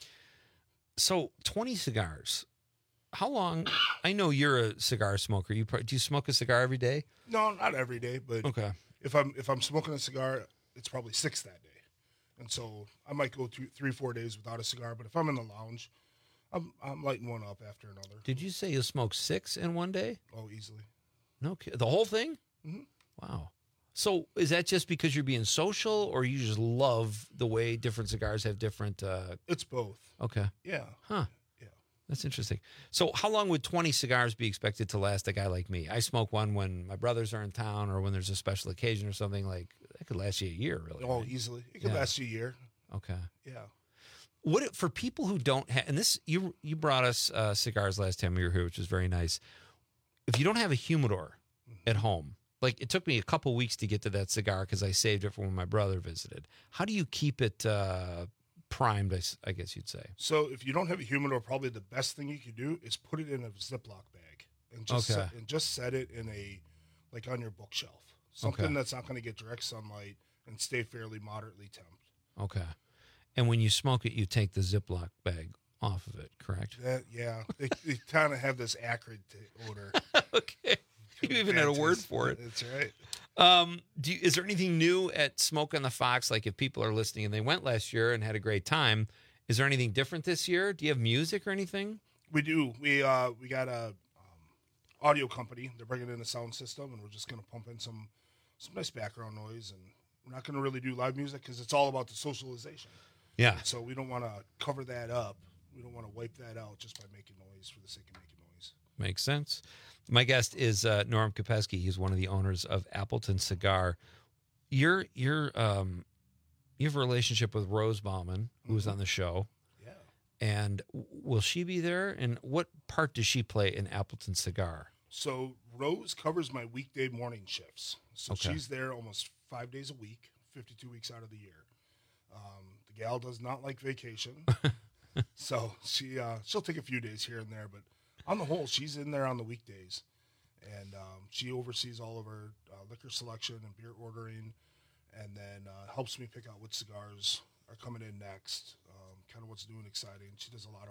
So 20 cigars. How long? I know you're a cigar smoker. Do you smoke a cigar every day? No, not every day, but okay. If I'm smoking a cigar, it's probably 6 that day, and so I might go 3-4 days without a cigar. But if I'm in the lounge, I'm lighting one up after another. Did you say you smoke 6 in one day? Oh, easily. No, the whole thing? Mm-hmm. Wow. So is that just because you're being social, or you just love the way different cigars have different? It's both. Okay. Yeah. Huh. Yeah. That's interesting. So how long would 20 cigars be expected to last a guy like me? I smoke one when my brothers are in town, or when there's a special occasion or something. Like, that could last you a year, really. Oh, right? easily. It could last you a year. Okay. Yeah. For people who don't have, and this, you brought us cigars last time we were here, which was very nice. If you don't have a humidor at home, like it took me a couple weeks to get to that cigar because I saved it for when my brother visited. How do you keep it primed, I guess you'd say? So if you don't have a humidor, probably the best thing you could do is put it in a Ziploc bag and just set it in like on your bookshelf. Something that's not going to get direct sunlight and stay fairly moderately temp. Okay. And when you smoke it, you take the Ziploc bag off of it, correct? Yeah. They kind of have this acrid odor. Okay. You even had a word for it. That's right. Is there anything new at Smoke on the Fox? Like if people are listening and they went last year and had a great time, is there anything different this year? Do you have music or anything? We do. We got a audio company. They're bringing in a sound system, and we're just going to pump in some nice background noise. And we're not going to really do live music because it's all about the socialization. Yeah. And so we don't want to cover that up. We don't want to wipe that out just by making noise for the sake of making noise. Makes sense. My guest is Norm Kopecky. He's one of the owners of Appleton Cigar. You have a relationship with Rose Bauman, who was on the show. Yeah. And will she be there? And what part does she play in Appleton Cigar? So Rose covers my weekday morning shifts. So she's there almost 5 days a week, 52 weeks out of the year. The gal does not like vacation. So she'll take a few days here and there, but on the whole, she's in there on the weekdays, and she oversees all of our liquor selection and beer ordering, and then helps me pick out which cigars are coming in next, kind of what's new and exciting. She does a lot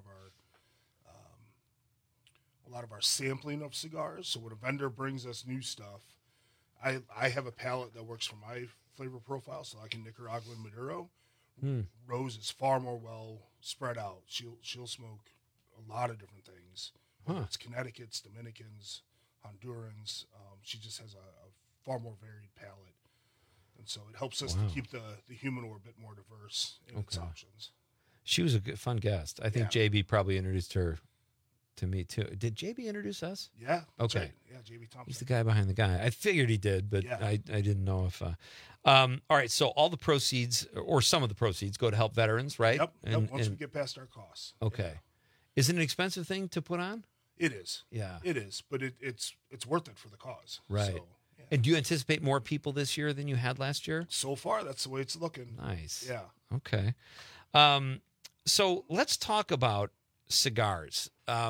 of our sampling of cigars. So when a vendor brings us new stuff, I have a palate that works for my flavor profile, so like in Nicaraguan Maduro. Rose is far more well spread out. She'll smoke a lot of different things. It's Connecticut's, Dominicans, Hondurans. She just has a far more varied palate. And so it helps us to keep the humidor a bit more diverse in its options. She was a fun guest. I think JB probably introduced her to me, too. Did JB introduce us? Yeah. Okay. Right. Yeah, JB Thompson. He's the guy behind the guy. I figured he did, but I didn't know if... all right, so all the proceeds, or some of the proceeds, go to help veterans, right? Yep, once we get past our costs. Okay. Is it an expensive thing to put on? It is. Yeah. It is, but it's worth it for the cause. Right. So, and do you anticipate more people this year than you had last year? So far, that's the way it's looking. Nice. Yeah. Okay. So let's talk about cigars.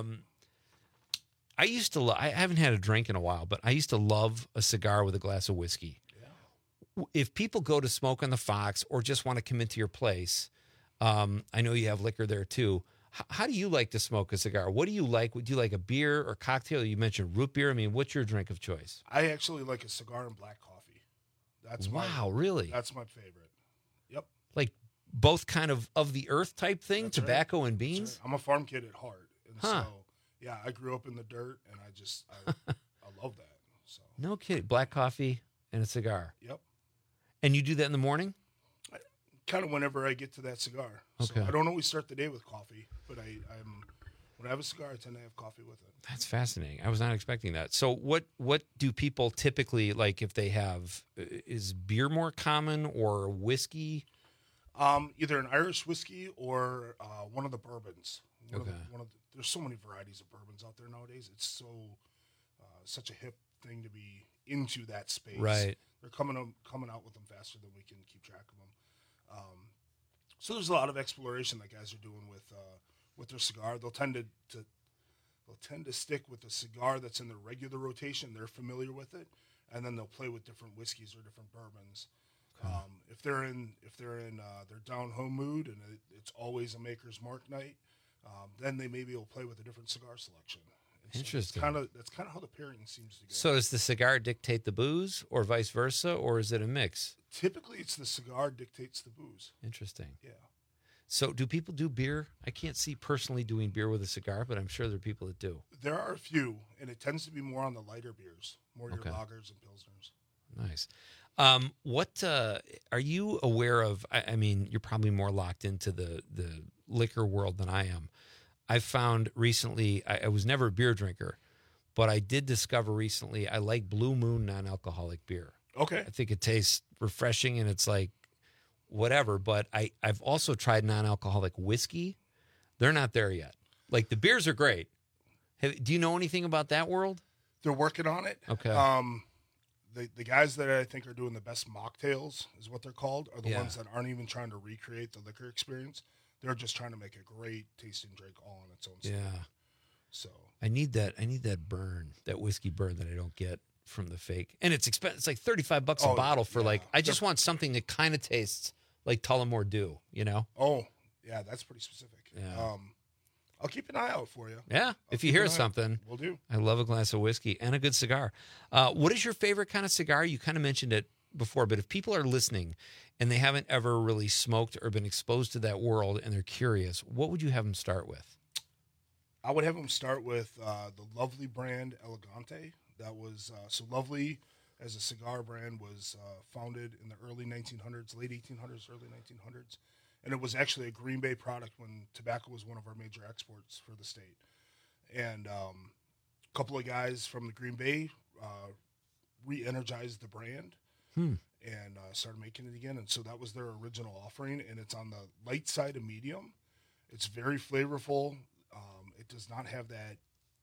I used to I haven't had a drink in a while, but I used to love a cigar with a glass of whiskey. Yeah. If people go to Smoke on the Fox or just want to come into your place, I know you have liquor there too. How do you like to smoke a cigar? What do you like? Would you like a beer or cocktail? You mentioned root beer. I mean, what's your drink of choice? I actually like a cigar and black coffee. That's really? That's my favorite. Yep. Like both kind of the earth type thing, That's tobacco right. and beans? Right. I'm a farm kid at heart. And so, yeah, I grew up in the dirt, and I love that. So no kidding. Black coffee and a cigar. Yep. And you do that in the morning? Kind of whenever I get to that cigar. Okay. So I don't always start the day with coffee, but when I have a cigar, I tend to have coffee with it. That's fascinating. I was not expecting that. So what do people typically like if they have, is beer more common or whiskey? Either an Irish whiskey or one of the bourbons. There's so many varieties of bourbons out there nowadays. It's so such a hip thing to be into that space. Right. They're coming out with them faster than we can keep track of them. So there's a lot of exploration that guys are doing with their cigar. They'll tend to stick with the cigar that's in their regular rotation. They're familiar with it, and then they'll play with different whiskeys or different bourbons. Okay. If they're in their down home mood and it's always a Maker's Mark night, then they maybe will play with a different cigar selection. Interesting. That's kind of how the pairing seems to go. So does the cigar dictate the booze, or vice versa, or is it a mix? Typically, it's the cigar dictates the booze. Interesting. Yeah. So do people do beer? I can't see personally doing beer with a cigar, but I'm sure there are people that do. There are a few, and it tends to be more on the lighter beers, more your lagers and pilsners. Nice. What are you aware of? I mean, you're probably more locked into the liquor world than I am. I found recently, I was never a beer drinker, but I did discover recently I like Blue Moon non-alcoholic beer. Okay. I think it tastes refreshing and it's like whatever, but I've also tried non-alcoholic whiskey. They're not there yet. Like the beers are great. Do you know anything about that world? They're working on it. Okay. The guys that I think are doing the best mocktails is what they're called, are the ones that aren't even trying to recreate the liquor experience. They're just trying to make a great tasting drink all on its own. Yeah. So I need that burn, that whiskey burn that I don't get from the fake. And it's expensive. It's like $35 a bottle for I just want something that kind of tastes like Tullamore Dew, you know? Oh, yeah, that's pretty specific. Yeah. I'll keep an eye out for you. Yeah, if you hear something. We'll do. I love a glass of whiskey and a good cigar. What is your favorite kind of cigar? You kind of mentioned it before, but if people are listening and they haven't ever really smoked or been exposed to that world and they're curious, what would you have them start with? I would have them start with the Lovely brand Elegante. That was so Lovely as a cigar brand was founded in the early 1900s, late 1800s, early 1900s. And it was actually a Green Bay product when tobacco was one of our major exports for the state. And a couple of guys from the Green Bay re-energized the brand and started making it again. And so that was their original offering. And it's on the light side of medium. It's very flavorful. It does not have that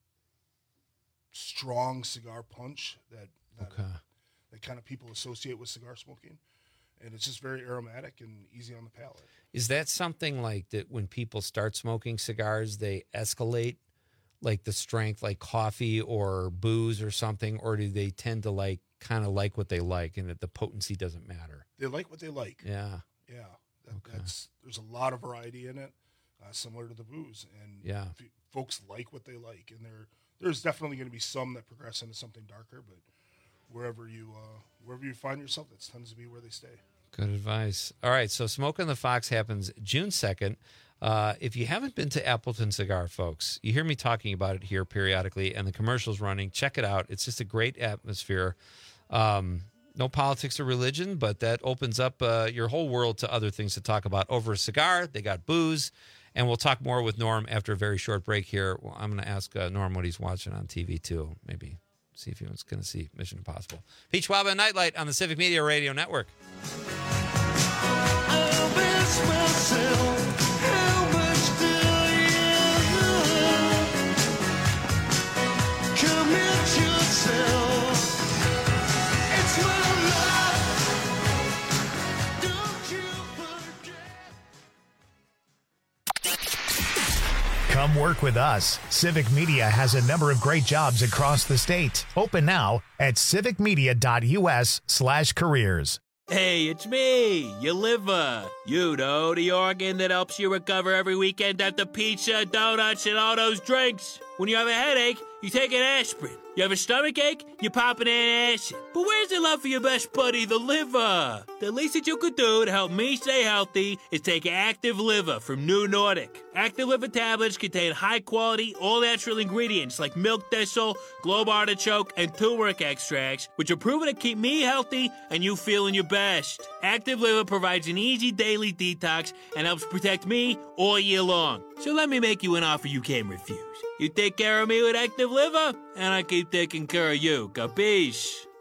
strong cigar punch that kind of people associate with cigar smoking. And it's just very aromatic and easy on the palate. Is that something like that when people start smoking cigars, they escalate like the strength, like coffee or booze or something? Or do they tend to kind of like what they like and that the potency doesn't matter? They like what they like. Yeah. Yeah. There's a lot of variety in it, similar to the booze. And folks like what they like. And there's definitely going to be some that progress into something darker, but wherever you find yourself, that tends to be where they stay. Good advice. All right, so Smoke on the Fox happens June 2nd. If you haven't been to Appleton Cigar, folks, you hear me talking about it here periodically, and the commercial's running. Check it out. It's just a great atmosphere. No politics or religion, but that opens up your whole world to other things to talk about. Over a cigar, they got booze, and we'll talk more with Norm after a very short break here. Well, I'm going to ask Norm what he's watching on TV, too, maybe. See if he was going to see Mission Impossible. Pete Schwab and Nightlight on the Civic Media Radio Network. Come work with us. Civic Media has a number of great jobs across the state. Open now at civicmedia.us/careers. Hey, it's me, your liver. You know, the organ that helps you recover every weekend after pizza, donuts, and all those drinks. When you have a headache, you take an aspirin. You have a stomach ache, you pop an antacid. But where's the love for your best buddy, the liver? The least that you could do to help me stay healthy is take Active Liver from New Nordic. Active Liver tablets contain high-quality, all-natural ingredients like milk thistle, globe artichoke, and turmeric extracts, which are proven to keep me healthy and you feeling your best. Active Liver provides an easy daily detox and helps protect me all year long. So let me make you an offer you can't refuse. You take care of me with Active Liver, and I keep taking care of you. Capiche?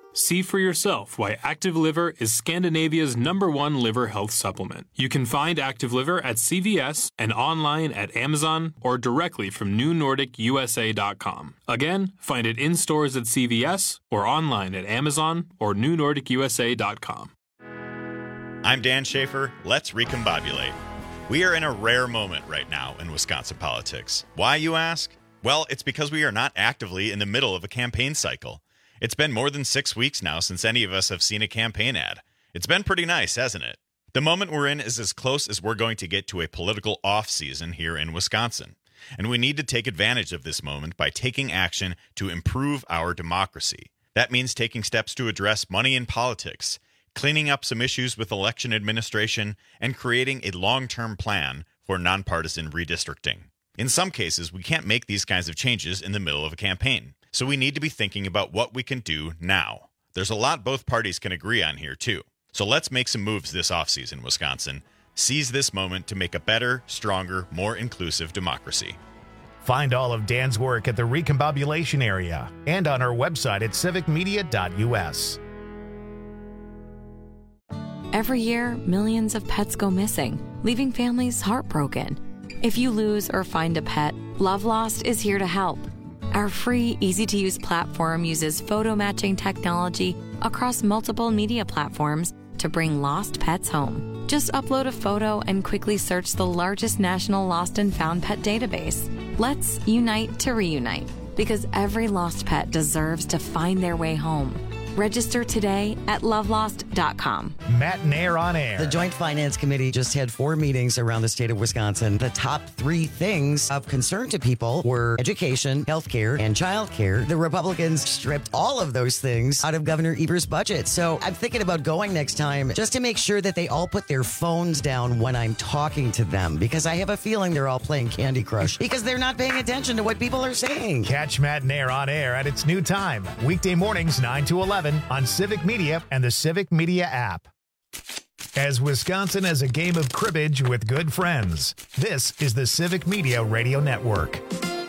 See for yourself why Active Liver is Scandinavia's #1 liver health supplement. You can find Active Liver at CVS and online at Amazon or directly from NewNordicUSA.com. Again, find it in stores at CVS or online at Amazon or NewNordicUSA.com. I'm Dan Schaefer. Let's recombobulate. We are in a rare moment right now in Wisconsin politics. Why, you ask? Well, it's because we are not actively in the middle of a campaign cycle. It's been more than 6 weeks now since any of us have seen a campaign ad. It's been pretty nice, hasn't it? The moment we're in is as close as we're going to get to a political off-season here in Wisconsin. And we need to take advantage of this moment by taking action to improve our democracy. That means taking steps to address money in politics, cleaning up some issues with election administration, and creating a long-term plan for nonpartisan redistricting. In some cases, we can't make these kinds of changes in the middle of a campaign. So we need to be thinking about what we can do now. There's a lot both parties can agree on here, too. So let's make some moves this offseason, Wisconsin. Seize this moment to make a better, stronger, more inclusive democracy. Find all of Dan's work at the Recombobulation area and on our website at civicmedia.us. Every year, millions of pets go missing, leaving families heartbroken. If you lose or find a pet, Love Lost is here to help. Our free, easy-to-use platform uses photo matching technology across multiple media platforms to bring lost pets home. Just upload a photo and quickly search the largest national lost and found pet database. Let's unite to reunite, because every lost pet deserves to find their way home. Register today at lovelost.com. Matt Nair on air. The Joint Finance Committee just had 4 meetings around the state of Wisconsin. The top 3 things of concern to people were education, healthcare, and childcare. The Republicans stripped all of those things out of Governor Evers' budget. So I'm thinking about going next time just to make sure that they all put their phones down when I'm talking to them, because I have a feeling they're all playing Candy Crush because they're not paying attention to what people are saying. Catch Matt Nair on air at its new time, weekday mornings 9 to 11 on Civic Media and the Civic Media app. As Wisconsin has a game of cribbage with good friends, this is the Civic Media Radio Network.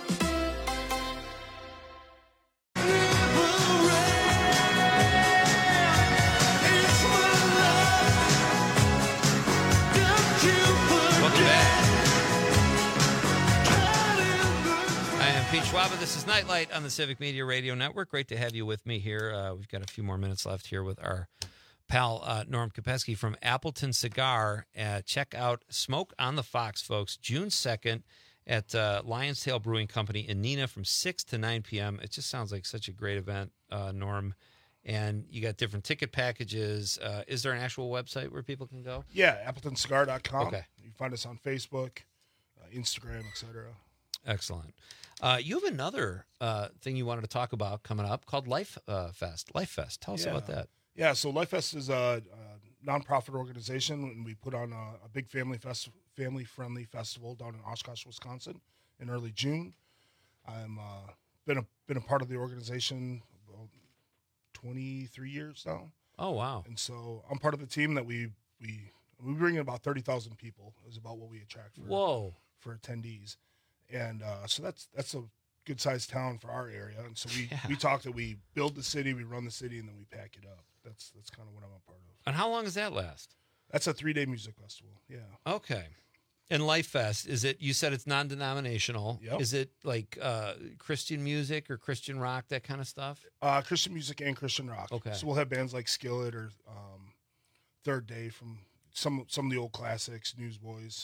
Pete Schwab, this is Nightlight on the Civic Media Radio Network. Great to have you with me here. We've got a few more minutes left here with our pal Norm Kopesky from Appleton Cigar. Check out Smoke on the Fox, folks, June 2nd at Lion's Tail Brewing Company in Neenah from 6 to 9 p.m. It just sounds like such a great event, Norm. And you got different ticket packages. Is there an actual website where people can go? Yeah, AppletonCigar.com. Okay. You can find us on Facebook, Instagram, etc. Excellent. You have another thing you wanted to talk about coming up called Life Fest. Life Fest. Tell us about that. Yeah, so Life Fest is a nonprofit organization, and we put on a big family-friendly festival down in Oshkosh, Wisconsin, in early June. I'm been a part of the organization about 23 years now. Oh wow! And so I'm part of the team that we bring in about 30,000 people. Is about what we attract for attendees. And so that's a good-sized town for our area. And so we talk that we build the city, we run the city, and then we pack it up. That's kind of what I'm a part of. And how long does that last? That's a 3-day music festival, yeah. Okay. And Life Fest, you said it's non-denominational. Yep. Is it like Christian music or Christian rock, that kind of stuff? Christian music and Christian rock. Okay. So we'll have bands like Skillet or Third Day from some of the old classics, Newsboys.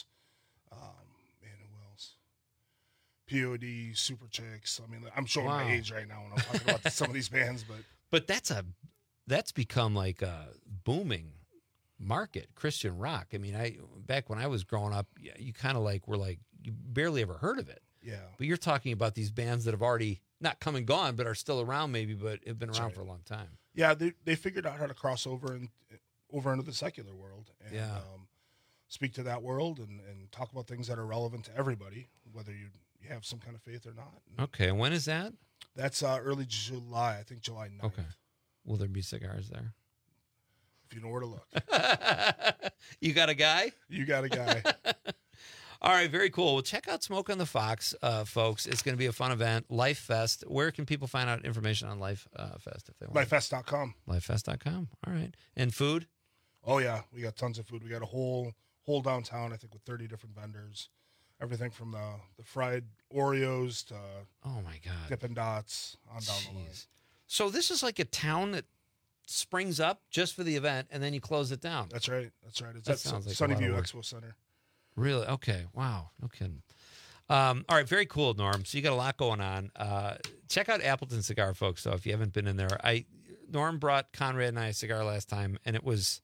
POD, Super Chicks. I mean, I'm showing my age right now when I'm talking about some of these bands, but that's become like a booming market, Christian rock. I mean, back when I was growing up, you kind of were you barely ever heard of it. Yeah. But you're talking about these bands that have already not come and gone, but are still around maybe, but have been around for a long time. Yeah, they figured out how to cross over into the secular world and speak to that world and talk about things that are relevant to everybody, whether you have some kind of faith or not. Okay, and when is that? That's early July, I think July 9th. Okay. Will there be cigars there? If you know where to look. You got a guy? You got a guy. All right, very cool. Well, check out Smoke on the Fox, folks. It's going to be a fun event. Life Fest. Where can people find out information on Life Fest if they want? Lifefest.com. Lifefest.com. All right. And food? Oh, yeah. We got tons of food. We got a whole downtown, I think, with 30 different vendors. Everything from the fried Oreos to oh my God, Dippin' Dots on down the line. So this is like a town that springs up just for the event, and then you close it down. That's right. That's right. It's That at sounds like a Sunnyview lot of Expo Center. Really? Okay. Wow. No kidding. All right. Very cool, Norm. So you got a lot going on. Check out Appleton Cigar, folks. So if you haven't been in there, Norm brought Conrad and I a cigar last time, and it was,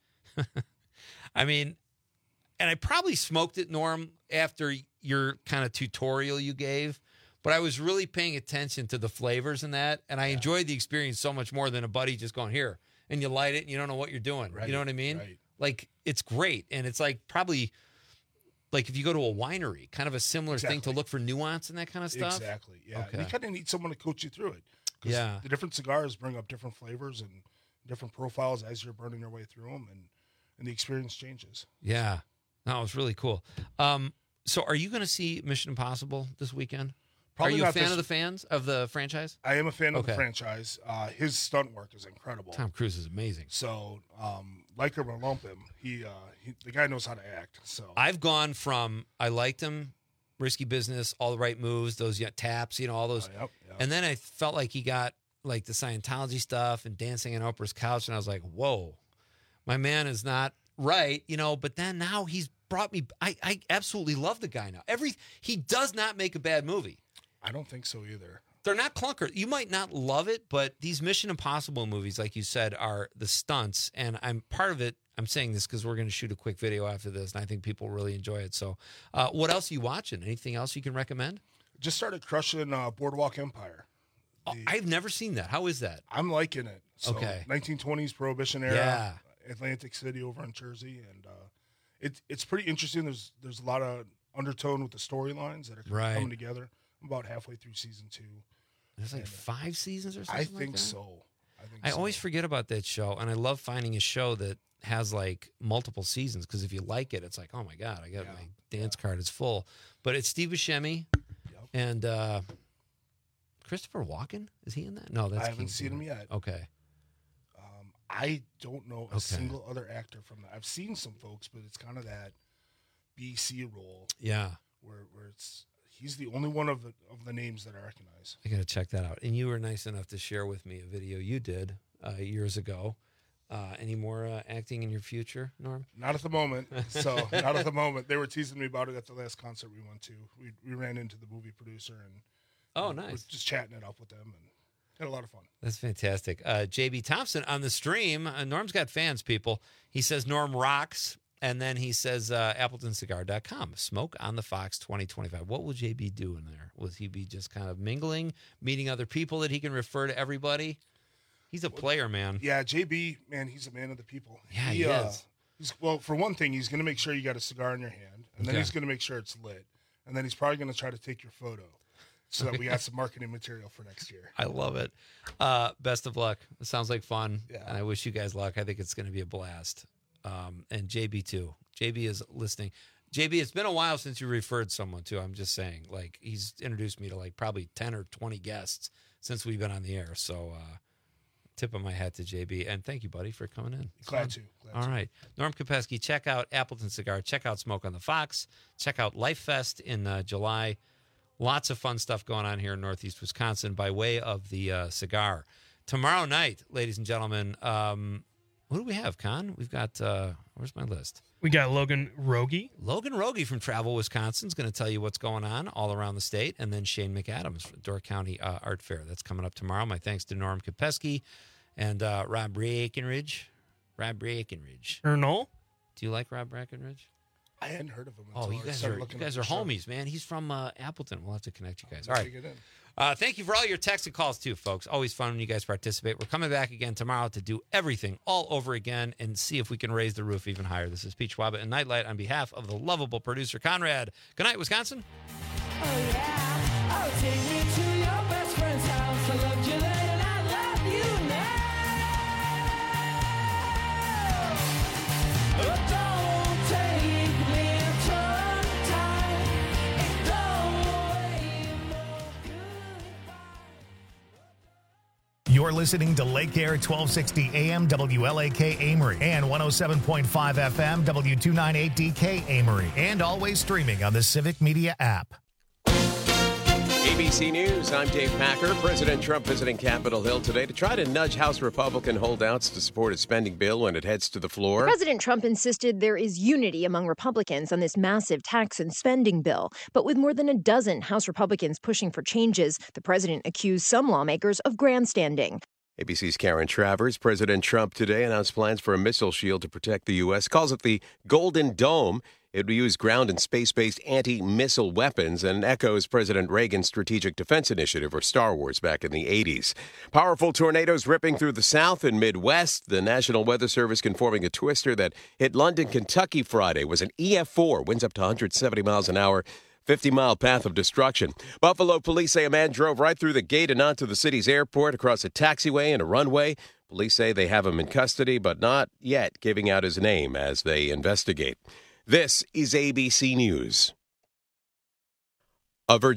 I mean, and I probably smoked it, Norm, after your kind of tutorial you gave, but I was really paying attention to the flavors in that, and I enjoyed the experience so much more than a buddy just going, here, and you light it, and you don't know what you're doing. Right, you know what I mean? right. Like, it's great, and it's like probably like if you go to a winery, kind of a similar thing to look for nuance and that kind of stuff. Exactly, yeah. Okay. And you kind of need someone to coach you through it. 'Cause Yeah. the different cigars bring up different flavors and different profiles as you're burning your way through them, and the experience changes. Yeah. No, it was really cool. So are you going to see Mission Impossible this weekend? Probably are you a not fan this- of the fans of the franchise? I am a fan of the Okay. franchise. His stunt work is incredible. Tom Cruise is amazing. So, like him or lump him, the guy knows how to act. So I've gone from I liked him, Risky Business, All the Right Moves, those taps, all those. Yep. And then I felt like he got like the Scientology stuff and Dancing on Oprah's Couch, and I was like, whoa, my man is not right, But then now he's brought me. I absolutely love the guy now. He does not make a bad movie. I don't think so either. They're not clunkers. You might not love it, but these Mission Impossible movies, like you said, are the stunts. And I'm part of it. I'm saying this because we're going to shoot a quick video after this, and I think people really enjoy it. So what else are you watching? Anything else you can recommend? Just started crushing Boardwalk Empire. I've never seen that. How is that? I'm liking it. So, Okay. 1920s Prohibition era. Yeah. Atlantic City over in Jersey. And it's pretty interesting. There's a lot of undertone with the storylines that are Right. coming together. I'm about halfway through season 2. There's like 5 seasons or something I like think that? so. I always forget about that show, and I love finding a show that has like multiple seasons because if you like it, it's like, oh my God, I got my dance card is full. But it's Steve Buscemi and Christopher Walken. Is he in that? No, that's I haven't King seen him Peter. yet. Okay. I don't know a Okay. single other actor from that. I've seen some folks, but it's kind of that BC role. Yeah. Where he's the only one of the names that I recognize. I got to check that out. And you were nice enough to share with me a video you did years ago. Any more acting in your future, Norm? Not at the moment. So not at the moment. They were teasing me about it at the last concert we went to. We ran into the movie producer and Oh, we're nice. just chatting it up with them and had a lot of fun. That's fantastic. JB Thompson on the stream. Norm's got fans, people. He says Norm rocks, and then he says AppletonCigar.com. Smoke on the Fox 2025. What will JB do in there? Will he be just kind of mingling, meeting other people that he can refer to everybody? He's a player, man. Yeah, JB, man, he's a man of the people. Yeah, he is. Well, for one thing, he's going to make sure you got a cigar in your hand, and then Okay. he's going to make sure it's lit, and then he's probably going to try to take your photo so that we got some marketing material for next year. I love it. Best of luck. It sounds like fun. Yeah. And I wish you guys luck. I think it's going to be a blast. And JB too. JB is listening. JB, it's been a while since you referred someone to. I'm just saying, like, he's introduced me to like probably 10 or 20 guests since we've been on the air. So tip of my hat to JB. And thank you, buddy, for coming in. It's Glad fun. to. All right. Norm Kopeski, check out Appleton Cigar. Check out Smoke on the Fox. Check out Life Fest in July. Lots of fun stuff going on here in Northeast Wisconsin by way of the cigar. Tomorrow night, ladies and gentlemen, what do we have, Con? We've got, where's my list? We got Logan Rogie. Logan Rogie from Travel, Wisconsin is going to tell you what's going on all around the state. And then Shane McAdams from Door County Art Fair. That's coming up tomorrow. My thanks to Norm Kopeski and Rob Breckenridge. Ernol? Do you like Rob Breckenridge? I hadn't heard of him. Oh, until you I guys started are looking you guys up are the show. homies, man. He's from Appleton. We'll have to connect you guys. All Let's right. take it in. Thank you for all your texts and calls too, folks. Always fun when you guys participate. We're coming back again tomorrow to do everything all over again and see if we can raise the roof even higher. This is Pete Schwaba and Nightlight on behalf of the lovable producer Conrad. Good night, Wisconsin. Oh yeah, oh take me to your best friend's house. I loved you then and I love you now. Oh, don't take me to time. You're listening to Lake Air 1260 AM WLAK Amory and 107.5 FM W298DK Amory, and always streaming on the Civic Media app. ABC News, I'm Dave Packer. President Trump visiting Capitol Hill today to try to nudge House Republican holdouts to support a spending bill when it heads to the floor. President Trump insisted there is unity among Republicans on this massive tax and spending bill. But with more than a dozen House Republicans pushing for changes, the president accused some lawmakers of grandstanding. ABC's Karen Travers. President Trump today announced plans for a missile shield to protect the U.S., calls it the Golden Dome. It would use ground and space-based anti-missile weapons and echoes President Reagan's Strategic Defense Initiative, or Star Wars, back in the 80s. Powerful tornadoes ripping through the South and Midwest. The National Weather Service confirming a twister that hit London, Kentucky Friday was an EF4, winds up to 170 miles an hour, 50-mile path of destruction. Buffalo police say a man drove right through the gate and onto the city's airport, across a taxiway and a runway. Police say they have him in custody, but not yet giving out his name as they investigate. This is ABC News.